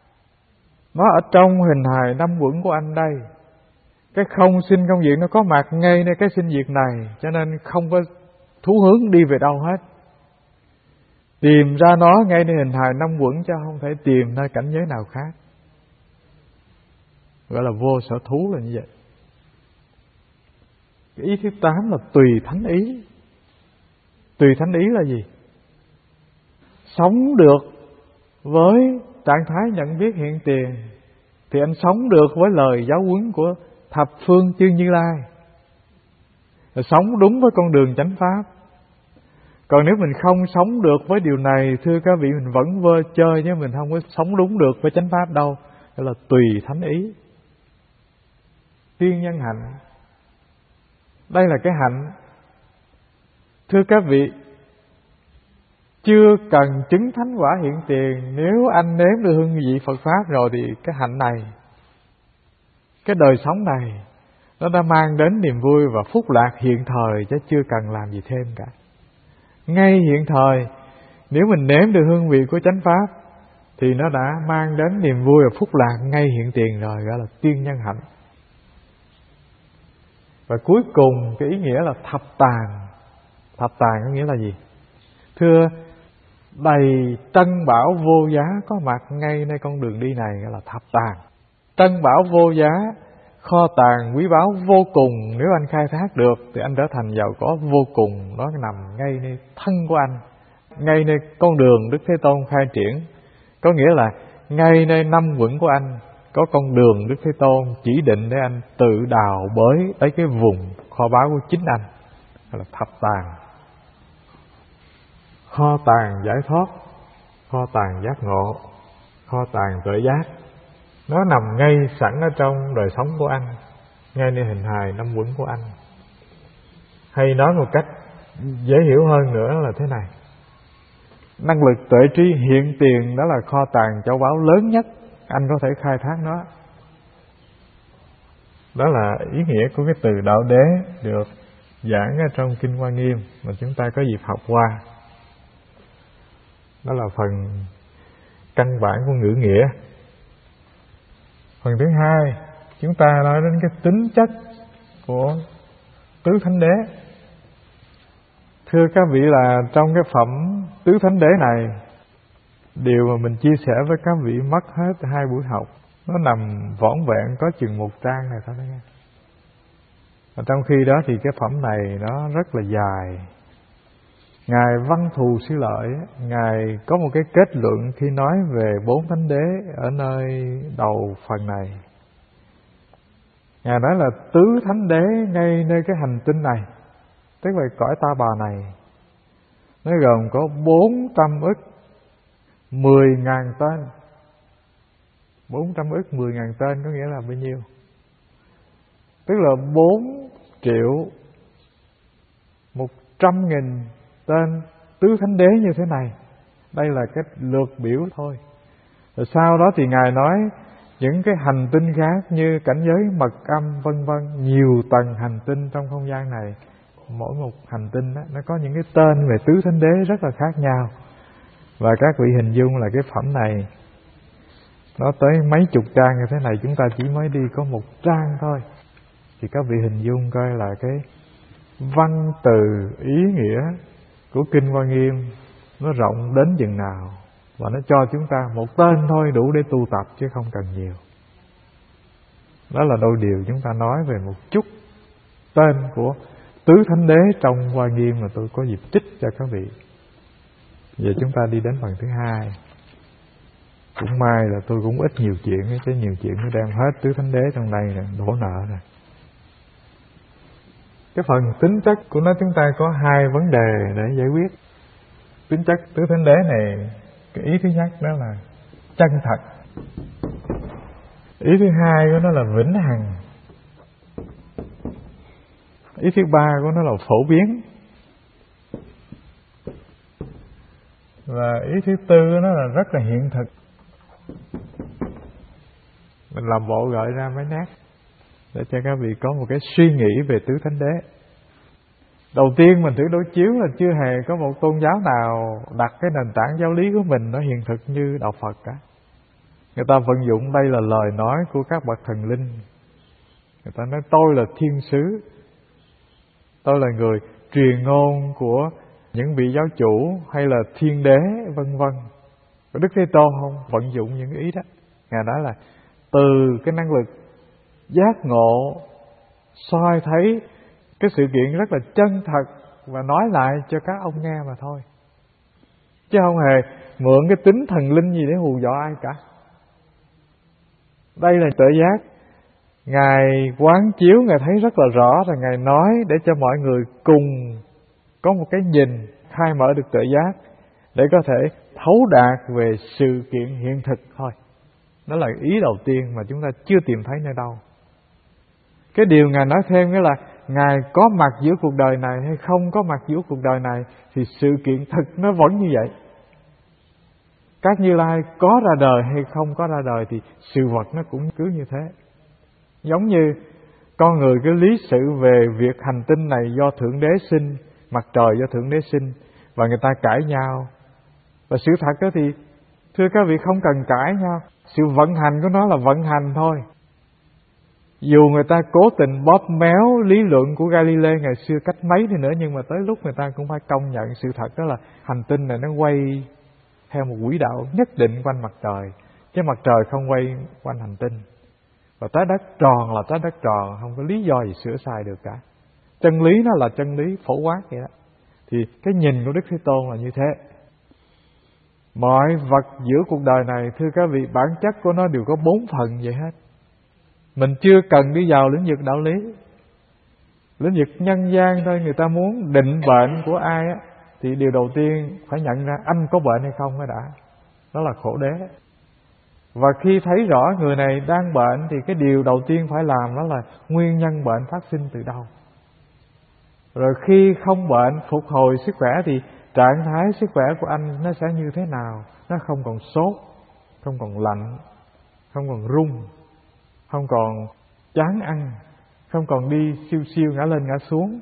A: Nó ở trong hình hài năm uẩn của anh đây. Cái không sinh không diệt nó có mặt ngay nơi cái sinh diệt này, cho nên không có thú hướng đi về đâu hết. Tìm ra nó ngay nơi hình hài năm uẩn, chứ không thể tìm nơi cảnh giới nào khác. Gọi là vô sở thú là như vậy. Cái ý thứ 8 là tùy thánh ý. Tùy thánh ý là gì? Sống được với trạng thái nhận biết hiện tiền thì anh sống được với lời giáo huấn của thập phương chư Như Lai, sống đúng với con đường chánh pháp. Còn nếu mình không sống được với điều này, thưa các vị, mình vẫn vơ chơi, chứ mình không có sống đúng được với chánh pháp đâu. Đó là tùy thánh ý. Tiên nhân hạnh, đây là cái hạnh. Thưa các vị, chưa cần chứng thánh quả hiện tiền. Nếu anh nếm được hương vị Phật Pháp rồi thì cái hạnh này, cái đời sống này, nó đã mang đến niềm vui và phúc lạc hiện thời, chứ chưa cần làm gì thêm cả. Ngay hiện thời, nếu mình nếm được hương vị của chánh Pháp thì nó đã mang đến niềm vui và phúc lạc ngay hiện tiền rồi, gọi là tiên nhân hạnh. Và cuối cùng cái ý nghĩa là thập tàng. Thập tàng có nghĩa là gì? Thưa, đầy trân bảo vô giá có mặt ngay nơi con đường đi này, gọi là thập tàng. Trân bảo vô giá, kho tàng quý báu vô cùng. Nếu anh khai thác được thì anh trở thành giàu có vô cùng. Nó nằm ngay nơi thân của anh, ngay nơi con đường Đức Thế Tôn khai triển. Có nghĩa là ngay nơi năm quẩn của anh có con đường Đức Thế Tôn chỉ định để anh tự đào bới tới cái vùng kho báu của chính anh, gọi là thập tàng. Kho tàng giải thoát, kho tàng giác ngộ, kho tàng tuệ giác, nó nằm ngay sẵn ở trong đời sống của anh, ngay nơi hình hài năm quẩn của anh. Hay nói một cách dễ hiểu hơn nữa là thế này: năng lực tuệ trí hiện tiền đó là kho tàng châu báu lớn nhất anh có thể khai thác nó. Đó là ý nghĩa của cái từ đạo đế được giảng ở trong Kinh Hoa Nghiêm mà chúng ta có dịp học qua. Đó là phần căn bản của ngữ nghĩa. Phần thứ hai, chúng ta nói đến cái tính chất của tứ thánh đế. Thưa các vị, là trong cái phẩm tứ thánh đế này, điều mà mình chia sẻ với các vị mất hết 2 buổi học. Nó nằm vỏn vẹn có chừng 1 trang này thôi đó nghe. Và trong khi đó thì cái phẩm này nó rất là dài. Ngài Văn Thù Sư Lợi, Ngài có một cái kết luận khi nói về 4 thánh đế ở nơi đầu phần này. Ngài nói là tứ thánh đế ngay nơi cái hành tinh này, tức là cõi Ta Bà này, nó gồm có 400 ức 10.000 tên. 400 ức 10.000 tên có nghĩa là bao nhiêu? Tức là 4.100.000 tên tứ thánh đế như thế này. Đây là cái lược biểu thôi. Rồi sau đó thì Ngài nói những cái hành tinh khác như cảnh giới mật âm vân vân, nhiều tầng hành tinh trong không gian này. Mỗi một hành tinh đó, nó có những cái tên về tứ thánh đế rất là khác nhau. Và các vị hình dung là cái phẩm này nó tới mấy chục trang như thế này, chúng ta chỉ mới đi có 1 trang thôi. Thì các vị hình dung coi là cái văn từ ý nghĩa của Kinh Hoa Nghiêm nó rộng đến chừng nào. Và nó cho chúng ta 1 tên thôi đủ để tu tập chứ không cần nhiều. Đó là đôi điều chúng ta nói về một chút tên của tứ thánh đế trong Hoa Nghiêm mà tôi có dịp trích cho các vị. Giờ chúng ta đi đến phần thứ hai. Cũng may là tôi cũng ít nhiều chuyện, chứ nhiều chuyện nó đem hết tứ thánh đế trong đây rồi, đổ nợ rồi. Cái phần tính chất của nó chúng ta có 2 vấn đề để giải quyết. Tính chất tứ thánh đế này, cái ý thứ nhất đó là chân thật. Ý thứ hai của nó là vĩnh hằng. Ý thứ ba của nó là phổ biến. Và ý thứ tư của nó là rất là hiện thực. Mình làm bộ gợi ra mấy nét để cho các vị có một cái suy nghĩ về tứ thánh đế. Đầu tiên mình thử đối chiếu là chưa hề có một tôn giáo nào đặt cái nền tảng giáo lý của mình nó hiện thực như đạo Phật cả. Người ta vận dụng đây là lời nói của các bậc thần linh. Người ta nói tôi là thiên sứ, tôi là người truyền ngôn của những vị giáo chủ hay là thiên đế vân vân. Đức Thế Tôn không vận dụng những ý đó. Ngài nói là từ cái năng lực giác ngộ soi thấy cái sự kiện rất là chân thật và nói lại cho các ông nghe mà thôi, chứ không hề mượn cái tính thần linh gì để hù dọa ai cả. Đây là tuệ giác. Ngài quán chiếu, Ngài thấy rất là rõ, rồi Ngài nói để cho mọi người cùng có một cái nhìn, khai mở được tuệ giác để có thể thấu đạt về sự kiện hiện thực thôi. Đó là ý đầu tiên mà chúng ta chưa tìm thấy nơi đâu. Cái điều Ngài nói thêm nghĩa là Ngài có mặt giữa cuộc đời này hay không có mặt giữa cuộc đời này, thì sự kiện thực nó vẫn như vậy. Các Như Lai có ra đời hay không có ra đời thì sự vật nó cũng cứ như thế. Giống như con người cái lý sự về việc hành tinh này do Thượng Đế sinh, mặt trời do Thượng Đế sinh, và người ta cãi nhau. Và sự thật đó thì thưa các vị không cần cãi nhau, sự vận hành của nó là vận hành thôi. Dù người ta cố tình bóp méo lý luận của Galilei ngày xưa cách mấy đi nữa, nhưng mà tới lúc người ta cũng phải công nhận sự thật đó là hành tinh này nó quay theo một quỹ đạo nhất định quanh mặt trời, chứ mặt trời không quay quanh hành tinh. Và trái đất tròn là trái đất tròn, không có lý do gì sửa sai được cả. Chân lý nó là chân lý phổ quát vậy đó. Thì cái nhìn của Đức Thế Tôn là như thế. Mọi vật giữa cuộc đời này, thưa các vị, bản chất của nó đều có 4 phần vậy hết. Mình chưa cần đi vào lĩnh vực đạo lý. Lĩnh vực nhân gian thôi, người ta muốn định bệnh của ai á, thì điều đầu tiên phải nhận ra anh có bệnh hay không mới đã. Đó là khổ đế. Và khi thấy rõ người này đang bệnh thì cái điều đầu tiên phải làm đó là nguyên nhân bệnh phát sinh từ đâu. Rồi khi không bệnh, phục hồi sức khỏe thì trạng thái sức khỏe của anh nó sẽ như thế nào. Nó không còn sốt, không còn lạnh, không còn run, không còn chán ăn, không còn đi siêu siêu ngã lên ngã xuống.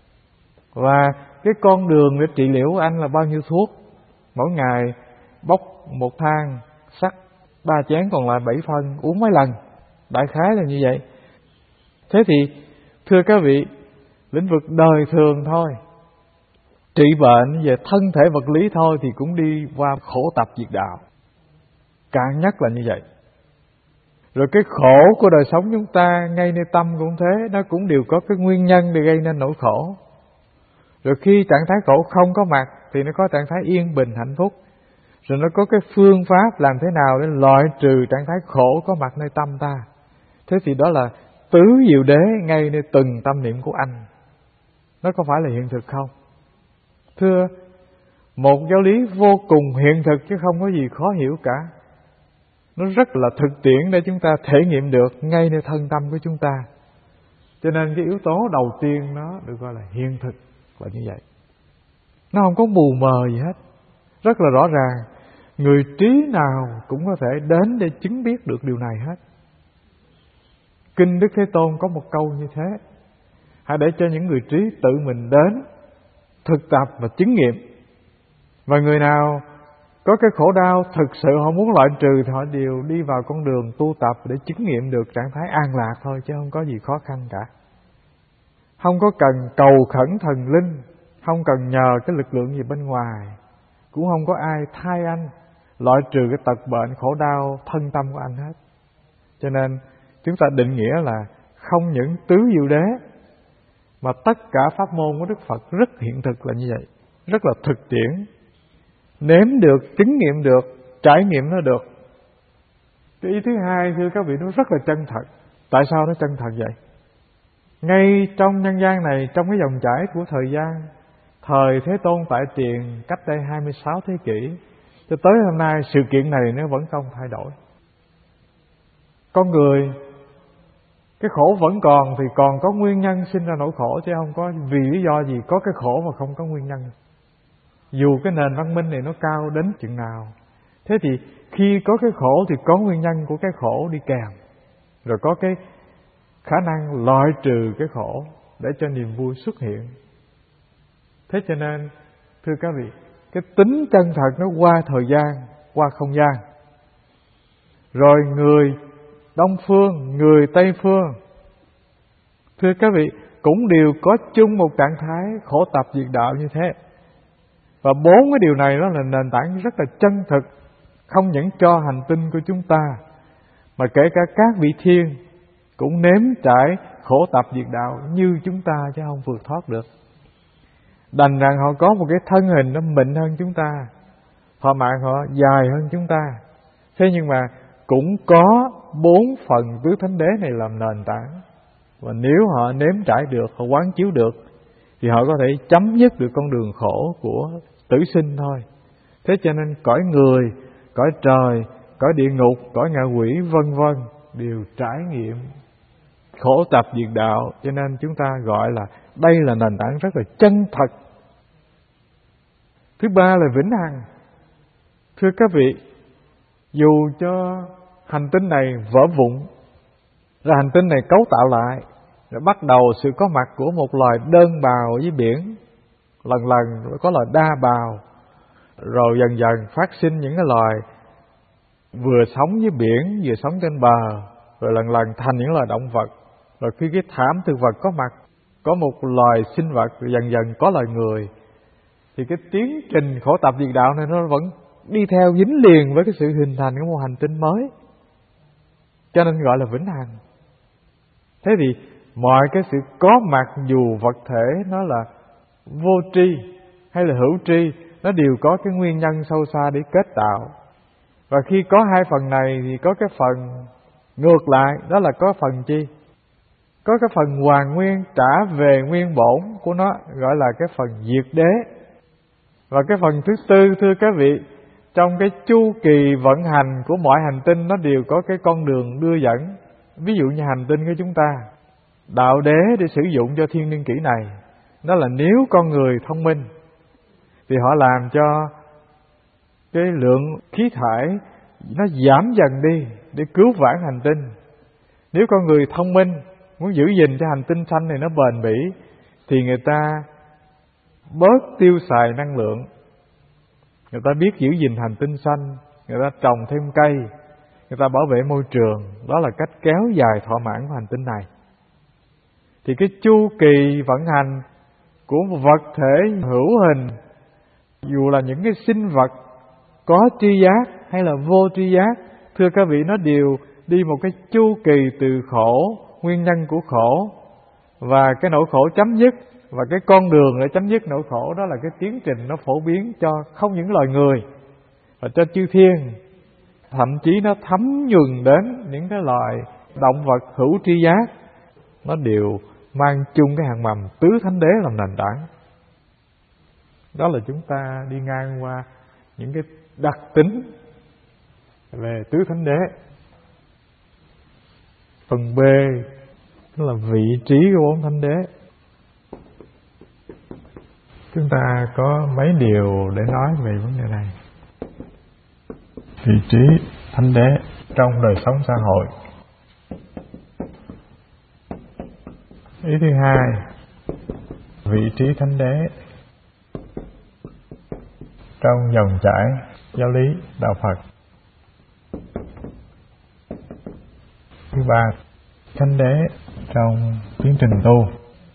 A: Và cái con đường để trị liệu của anh là bao nhiêu thuốc. Mỗi ngày bốc một thang sắt 3 chén còn lại 7 phân, uống mấy lần. Đại khái là như vậy. Thế thì thưa các vị, lĩnh vực đời thường thôi, trị bệnh về thân thể vật lý thôi thì cũng đi qua khổ tập diệt đạo. Cạn nhất là như vậy. Rồi cái khổ của đời sống chúng ta ngay nơi tâm cũng thế, nó cũng đều có cái nguyên nhân để gây nên nỗi khổ. Rồi khi trạng thái khổ không có mặt thì nó có trạng thái yên bình hạnh phúc. Rồi nó có cái phương pháp làm thế nào để loại trừ trạng thái khổ có mặt nơi tâm ta. Thế thì đó là tứ diệu đế ngay nơi từng tâm niệm của anh. Nó có phải là hiện thực không? Thưa, một giáo lý vô cùng hiện thực chứ không có gì khó hiểu cả. Nó rất là thực tiễn để chúng ta thể nghiệm được ngay nơi thân tâm của chúng ta. Cho nên cái yếu tố đầu tiên nó được gọi là hiện thực là như vậy. Nó không có mù mờ gì hết. Rất là rõ ràng. Người trí nào cũng có thể đến để chứng biết được điều này hết. Kinh Đức Thế Tôn có một câu như thế: hãy để cho những người trí tự mình đến thực tập và chứng nghiệm. Và người nào có cái khổ đau thực sự họ muốn loại trừ thì họ đều đi vào con đường tu tập để chứng nghiệm được trạng thái an lạc thôi, chứ không có gì khó khăn cả. Không có cần cầu khẩn thần linh, không cần nhờ cái lực lượng gì bên ngoài, cũng không có ai thay anh loại trừ cái tật bệnh khổ đau thân tâm của anh hết. Cho nên chúng ta định nghĩa là không những tứ diệu đế mà tất cả pháp môn của Đức Phật rất hiện thực là như vậy, rất là thực tiễn. Nếm được, chứng nghiệm được, trải nghiệm nó được. Cái ý thứ hai, thưa các vị, nó rất là chân thật. Tại sao nó chân thật vậy? Ngay trong nhân gian này, trong cái dòng chảy của thời gian, thời Thế Tôn tại tiền cách đây 26 thế kỷ cho tới hôm nay, sự kiện này nó vẫn không thay đổi. Con người, cái khổ vẫn còn thì còn có nguyên nhân sinh ra nỗi khổ, chứ không có vì lý do gì có cái khổ mà không có nguyên nhân. Dù cái nền văn minh này nó cao đến chừng nào, thế thì khi có cái khổ thì có nguyên nhân của cái khổ đi kèm, rồi có cái khả năng loại trừ cái khổ để cho niềm vui xuất hiện. Thế cho nên thưa các vị, cái tính chân thật nó qua thời gian, qua không gian. Rồi người Đông phương, người Tây phương, thưa các vị, cũng đều có chung một trạng thái khổ tập diệt đạo như thế. Và 4 cái điều này đó là nền tảng rất là chân thực, không những cho hành tinh của chúng ta, mà kể cả các vị thiên cũng nếm trải khổ tập diệt đạo như chúng ta, chứ không vượt thoát được. Đành rằng họ có một cái thân hình nó mịn hơn chúng ta, thọ mạng họ dài hơn chúng ta. Thế nhưng mà cũng có 4 phần tứ thánh đế này làm nền tảng. Và nếu họ nếm trải được, họ quán chiếu được, thì họ có thể chấm dứt được con đường khổ của tử sinh thôi. Thế cho nên cõi người, cõi trời, cõi địa ngục, cõi ngạ quỷ vân vân đều trải nghiệm khổ tập diệt đạo, cho nên chúng ta gọi là đây là nền tảng rất là chân thật. Thứ ba là vĩnh hằng. Thưa các vị, dù cho hành tinh này vỡ vụn, rồi hành tinh này cấu tạo lại, rồi bắt đầu sự có mặt của một loài đơn bào dưới biển, lần lần có loài đa bào, rồi dần dần phát sinh những cái loài vừa sống dưới biển, vừa sống trên bờ, rồi lần lần thành những loài động vật. Rồi khi cái thảm thực vật có mặt, có một loài sinh vật, rồi dần dần có loài người, thì cái tiến trình khổ tập diệt đạo này nó vẫn đi theo dính liền với cái sự hình thành của một hành tinh mới, cho nên gọi là vĩnh hằng. Thế thì mọi cái sự có mặt, dù vật thể nó là vô tri hay là hữu tri, nó đều có cái nguyên nhân sâu xa để kết tạo. Và khi có hai phần này thì có cái phần ngược lại, đó là có phần chi? Có cái phần hoàn nguyên, trả về nguyên bổn của nó, gọi là cái phần diệt đế. Và cái phần thứ tư, thưa các vị, trong cái chu kỳ vận hành của mọi hành tinh, nó đều có cái con đường đưa dẫn. Ví dụ như hành tinh của chúng ta, đạo đế để sử dụng cho thiên niên kỷ này, đó là nếu con người thông minh thì họ làm cho cái lượng khí thải nó giảm dần đi để cứu vãn hành tinh. Nếu con người thông minh muốn giữ gìn cho hành tinh xanh này nó bền bỉ, thì người ta bớt tiêu xài năng lượng, người ta biết giữ gìn hành tinh xanh, người ta trồng thêm cây, người ta bảo vệ môi trường. Đó là cách kéo dài thọ mãn của hành tinh này. Thì cái chu kỳ vận hành của một vật thể hữu hình, dù là những cái sinh vật có tri giác hay là vô tri giác, thưa các vị, nó đều đi một cái chu kỳ từ khổ, nguyên nhân của khổ, và cái nỗi khổ chấm dứt, và cái con đường để chấm dứt nỗi khổ, đó là cái tiến trình nó phổ biến cho không những loài người và cho chư thiên, thậm chí nó thấm nhuần đến những cái loài động vật hữu tri giác. Nó đều mang chung cái hạt mầm tứ thánh đế làm nền tảng. Đó là chúng ta đi ngang qua những cái đặc tính về tứ thánh đế. Phần B đó là vị trí của bốn thánh đế. Chúng ta có mấy điều để nói về vấn đề này. Vị trí thánh đế trong đời sống xã hội. Ý thứ hai, vị trí thánh đế trong dòng chảy giáo lý đạo Phật. Thứ ba, thánh đế trong tiến trình tu.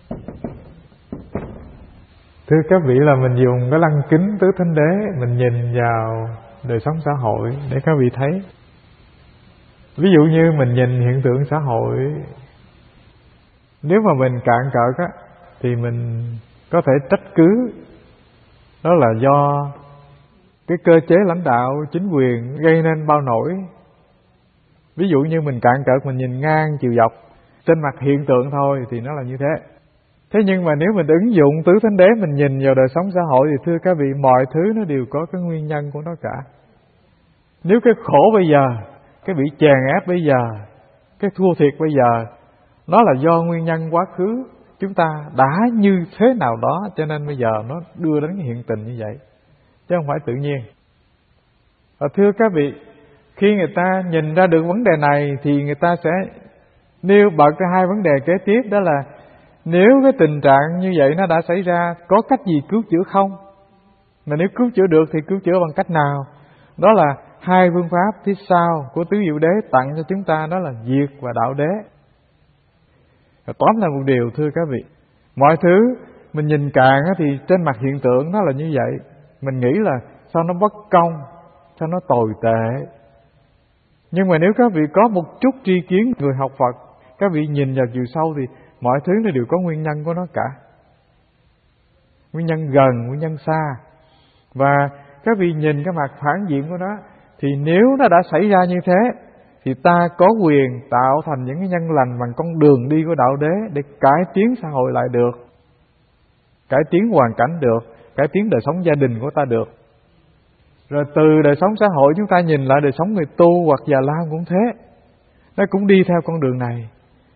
A: Thưa các vị, là mình dùng cái lăng kính tứ thánh đế, mình nhìn vào đời sống xã hội để các vị thấy. Ví dụ như mình nhìn hiện tượng xã hội, nếu mà mình cạn cợt á, thì mình có thể trách cứ đó là do cái cơ chế lãnh đạo chính quyền gây nên bao nổi. Ví dụ như mình cạn cợt, mình nhìn ngang chiều dọc trên mặt hiện tượng thôi thì nó là như thế. Thế nhưng mà nếu mình ứng dụng tứ thánh đế, mình nhìn vào đời sống xã hội, thì thưa các vị, mọi thứ nó đều có cái nguyên nhân của nó cả. Nếu cái khổ bây giờ, cái bị chèn ép bây giờ, cái thua thiệt bây giờ, nó là do nguyên nhân quá khứ chúng ta đã như thế nào đó, cho nên bây giờ nó đưa đến cái hiện tình như vậy, chứ không phải tự nhiên. Và thưa các vị, khi người ta nhìn ra được vấn đề này thì người ta sẽ nêu bật ra hai vấn đề kế tiếp, đó là nếu cái tình trạng như vậy nó đã xảy ra, có cách gì cứu chữa không? Mà nếu cứu chữa được thì cứu chữa bằng cách nào? Đó là hai phương pháp phía sau của tứ diệu đế tặng cho chúng ta, đó là diệt và đạo đế. Và tóm lại một điều, thưa các vị, mọi thứ mình nhìn cạn thì trên mặt hiện tượng nó là như vậy. Mình nghĩ là sao nó bất công, sao nó tồi tệ. Nhưng mà nếu các vị có một chút tri kiến người học Phật, các vị nhìn vào chiều sâu thì mọi thứ nó đều có nguyên nhân của nó cả. Nguyên nhân gần, nguyên nhân xa. Và các vị nhìn cái mặt phản diện của nó, thì nếu nó đã xảy ra như thế, thì ta có quyền tạo thành những cái nhân lành bằng con đường đi của đạo đế để cải tiến xã hội lại được, cải tiến hoàn cảnh được, cải tiến đời sống gia đình của ta được. Rồi từ đời sống xã hội chúng ta nhìn lại đời sống người tu hoặc già lam cũng thế, nó cũng đi theo con đường này.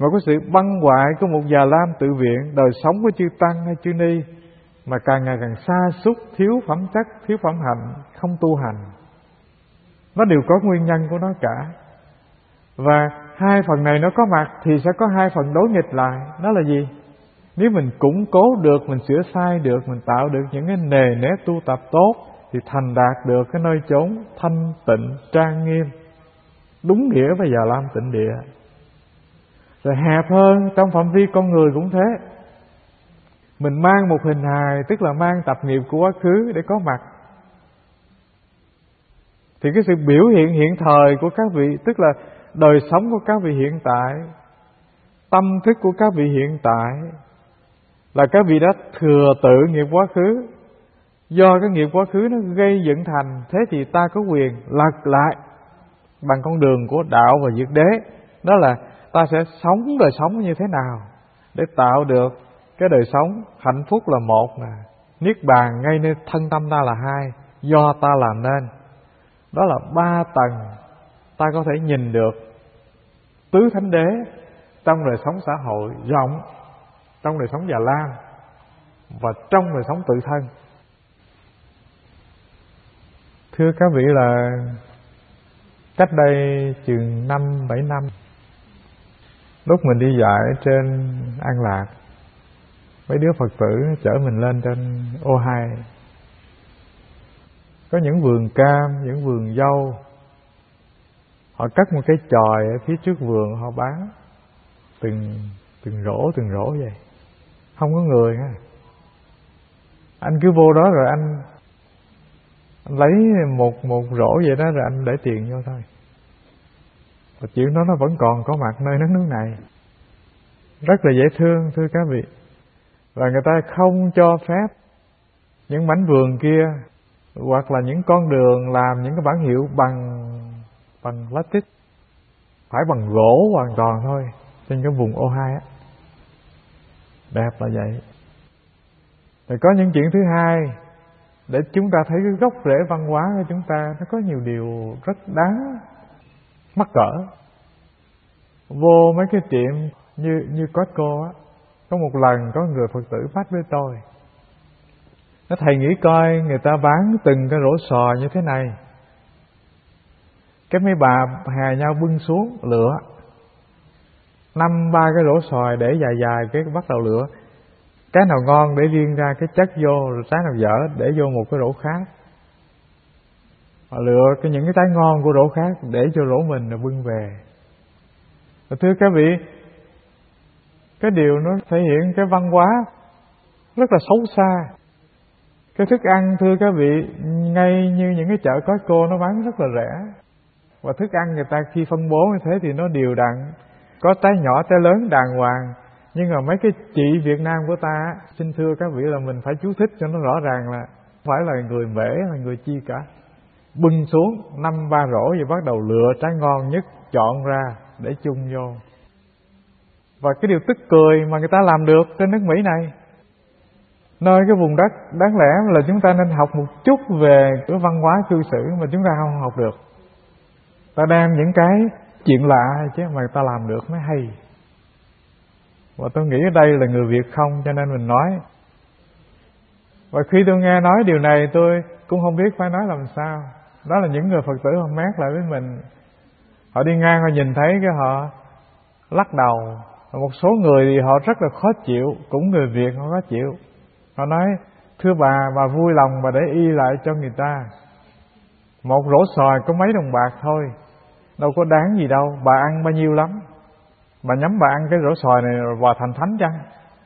A: mà có sự băng hoại của một Già Lam tự viện, đời sống của chư tăng hay chư ni mà càng ngày càng sa sút, thiếu phẩm chất, thiếu phẩm hạnh, không tu hành. Nó đều có nguyên nhân của nó cả. Và hai phần này nó có mặt thì sẽ có hai phần đối nghịch lại. Đó là gì? Nếu mình củng cố được, mình sửa sai được, mình tạo được những cái nề nếp tu tập tốt thì thành đạt được cái nơi chốn thanh tịnh trang nghiêm, đúng nghĩa với Già Lam tịnh địa. Rồi hẹp hơn trong phạm vi con người cũng thế. Mình mang một hình hài, tức là mang tập nghiệp của quá khứ để có mặt, thì cái sự biểu hiện hiện thời của các vị, tức là đời sống của các vị hiện tại, tâm thức của các vị hiện tại, là các vị đã thừa tự nghiệp quá khứ. Do cái nghiệp quá khứ nó gây dựng thành, thế thì ta có quyền lật lại bằng con đường của đạo và diệt đế. Đó là ta sẽ sống đời sống như thế nào để tạo được cái đời sống hạnh phúc là một nè, niết bàn ngay nơi thân tâm ta là hai, do ta làm nên. Đó là ba tầng ta có thể nhìn được tứ thánh đế trong đời sống xã hội rộng, trong đời sống Già Lam và trong đời sống tự thân. Thưa các vị, là cách đây chừng 5-7 năm, lúc mình đi dạy trên An Lạc, mấy đứa Phật tử chở mình lên trên O2. Có những vườn cam, những vườn dâu, họ cắt một cái chòi ở phía trước vườn, họ bán từng rổ vậy, không có người ha. Anh cứ vô đó rồi anh lấy một rổ vậy đó, rồi anh để tiền vô thôi. Và chuyện đó nó vẫn còn có mặt nơi đất nước này, rất là dễ thương, thưa các vị. Và người ta không cho phép những mảnh vườn kia hoặc là những con đường làm những cái bản hiệu bằng plastic, phải bằng gỗ hoàn toàn thôi, trên cái vùng O2 á. Đẹp là vậy. Rồi có những chuyện thứ hai, để chúng ta thấy cái gốc rễ văn hóa của chúng ta, nó có nhiều điều rất đáng mắc cỡ. Vô mấy cái tiệm như Costco á, có một lần có người Phật tử bắt với tôi, nó: thầy nghĩ coi, người ta bán từng cái rổ sò như thế này, cái mấy bà hà nhau bưng xuống lựa 5-3 cái rổ sòi để dài cái bắt đầu lựa, cái nào ngon để riêng ra cái chất vô, rồi trái nào dở để vô một cái rổ khác. Họ lựa những cái trái ngon của rổ khác để cho rổ mình rồi bưng về. Và thưa các vị, cái điều nó thể hiện cái văn hóa rất là xấu xa. Cái thức ăn, thưa các vị, ngay như những cái chợ Costco nó bán rất là rẻ. Và thức ăn người ta khi phân bố như thế thì nó đều đặn, có trái nhỏ trái lớn đàng hoàng. Nhưng mà mấy cái chị Việt Nam của ta, xin thưa các vị, là mình phải chú thích cho nó rõ ràng là không phải là người Mễ là người chi cả. Bưng xuống 5-3 rổ rồi bắt đầu lựa trái ngon nhất chọn ra để chung vô. Và cái điều tức cười mà người ta làm được trên nước Mỹ này, nơi cái vùng đất đáng lẽ là chúng ta nên học một chút về cái văn hóa cư xử mà chúng ta không học được. Ta đem những cái chuyện lạ chứ mà người ta làm được mới hay. Và tôi nghĩ ở đây là người Việt không, cho nên mình nói. Và khi tôi nghe nói điều này, tôi cũng không biết phải nói làm sao. Đó là những người Phật tử họ mát lại với mình. Họ đi ngang, họ nhìn thấy cái họ lắc đầu. Và một số người thì họ rất là khó chịu, cũng người Việt họ khó chịu. Họ nói: thưa bà vui lòng bà để y lại cho người ta. Một rổ sòi có mấy đồng bạc thôi, đâu có đáng gì đâu, bà ăn bao nhiêu lắm. Bà nhắm bà ăn cái rổ sòi này rồi bà thành thánh chăng?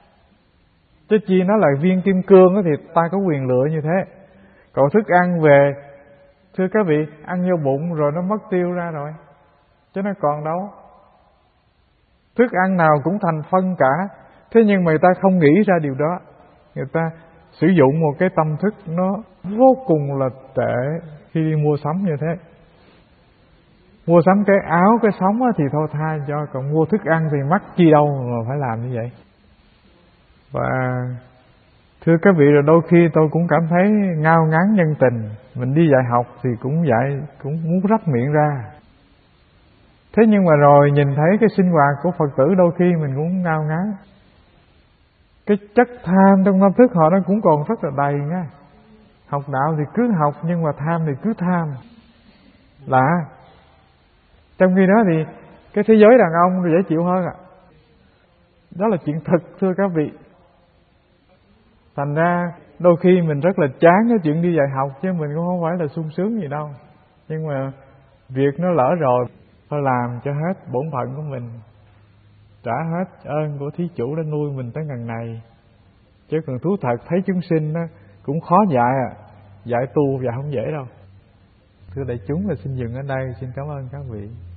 A: Chứ chi nó là viên kim cương đó, thì ta có quyền lựa như thế. Còn thức ăn về, thưa các vị, ăn vô bụng rồi nó mất tiêu ra rồi, chứ nó còn đâu. Thức ăn nào cũng thành phân cả. Thế nhưng mà người ta không nghĩ ra điều đó. Người ta sử dụng một cái tâm thức nó vô cùng là tệ khi đi mua sắm như thế. Mua sắm cái áo, cái sống thì thôi tha cho, còn mua thức ăn thì mắc chi đâu mà phải làm như vậy. Và thưa các vị, rồi đôi khi tôi cũng cảm thấy ngao ngán nhân tình. Mình đi dạy học thì cũng muốn rách miệng ra. Thế nhưng mà rồi nhìn thấy cái sinh hoạt của Phật tử đôi khi mình cũng ngao ngán. Cái chất tham trong tâm thức họ nó cũng còn rất là đầy nha. Học đạo thì cứ học, nhưng mà tham thì cứ tham. Lạ. Trong khi đó thì cái thế giới đàn ông dễ chịu hơn ạ. Đó là chuyện thực thưa các vị. Thành ra đôi khi mình rất là chán cái chuyện đi dạy học, chứ mình cũng không phải là sung sướng gì đâu. Nhưng mà việc nó lỡ rồi, thôi làm cho hết bổn phận của mình, trả hết ơn của thí chủ đã nuôi mình tới ngần này. Chứ còn thú thật thấy chúng sinh đó cũng khó dạy à. Dạy tu và không dễ đâu. Thưa đại chúng là xin dừng ở đây. Xin cảm ơn các vị.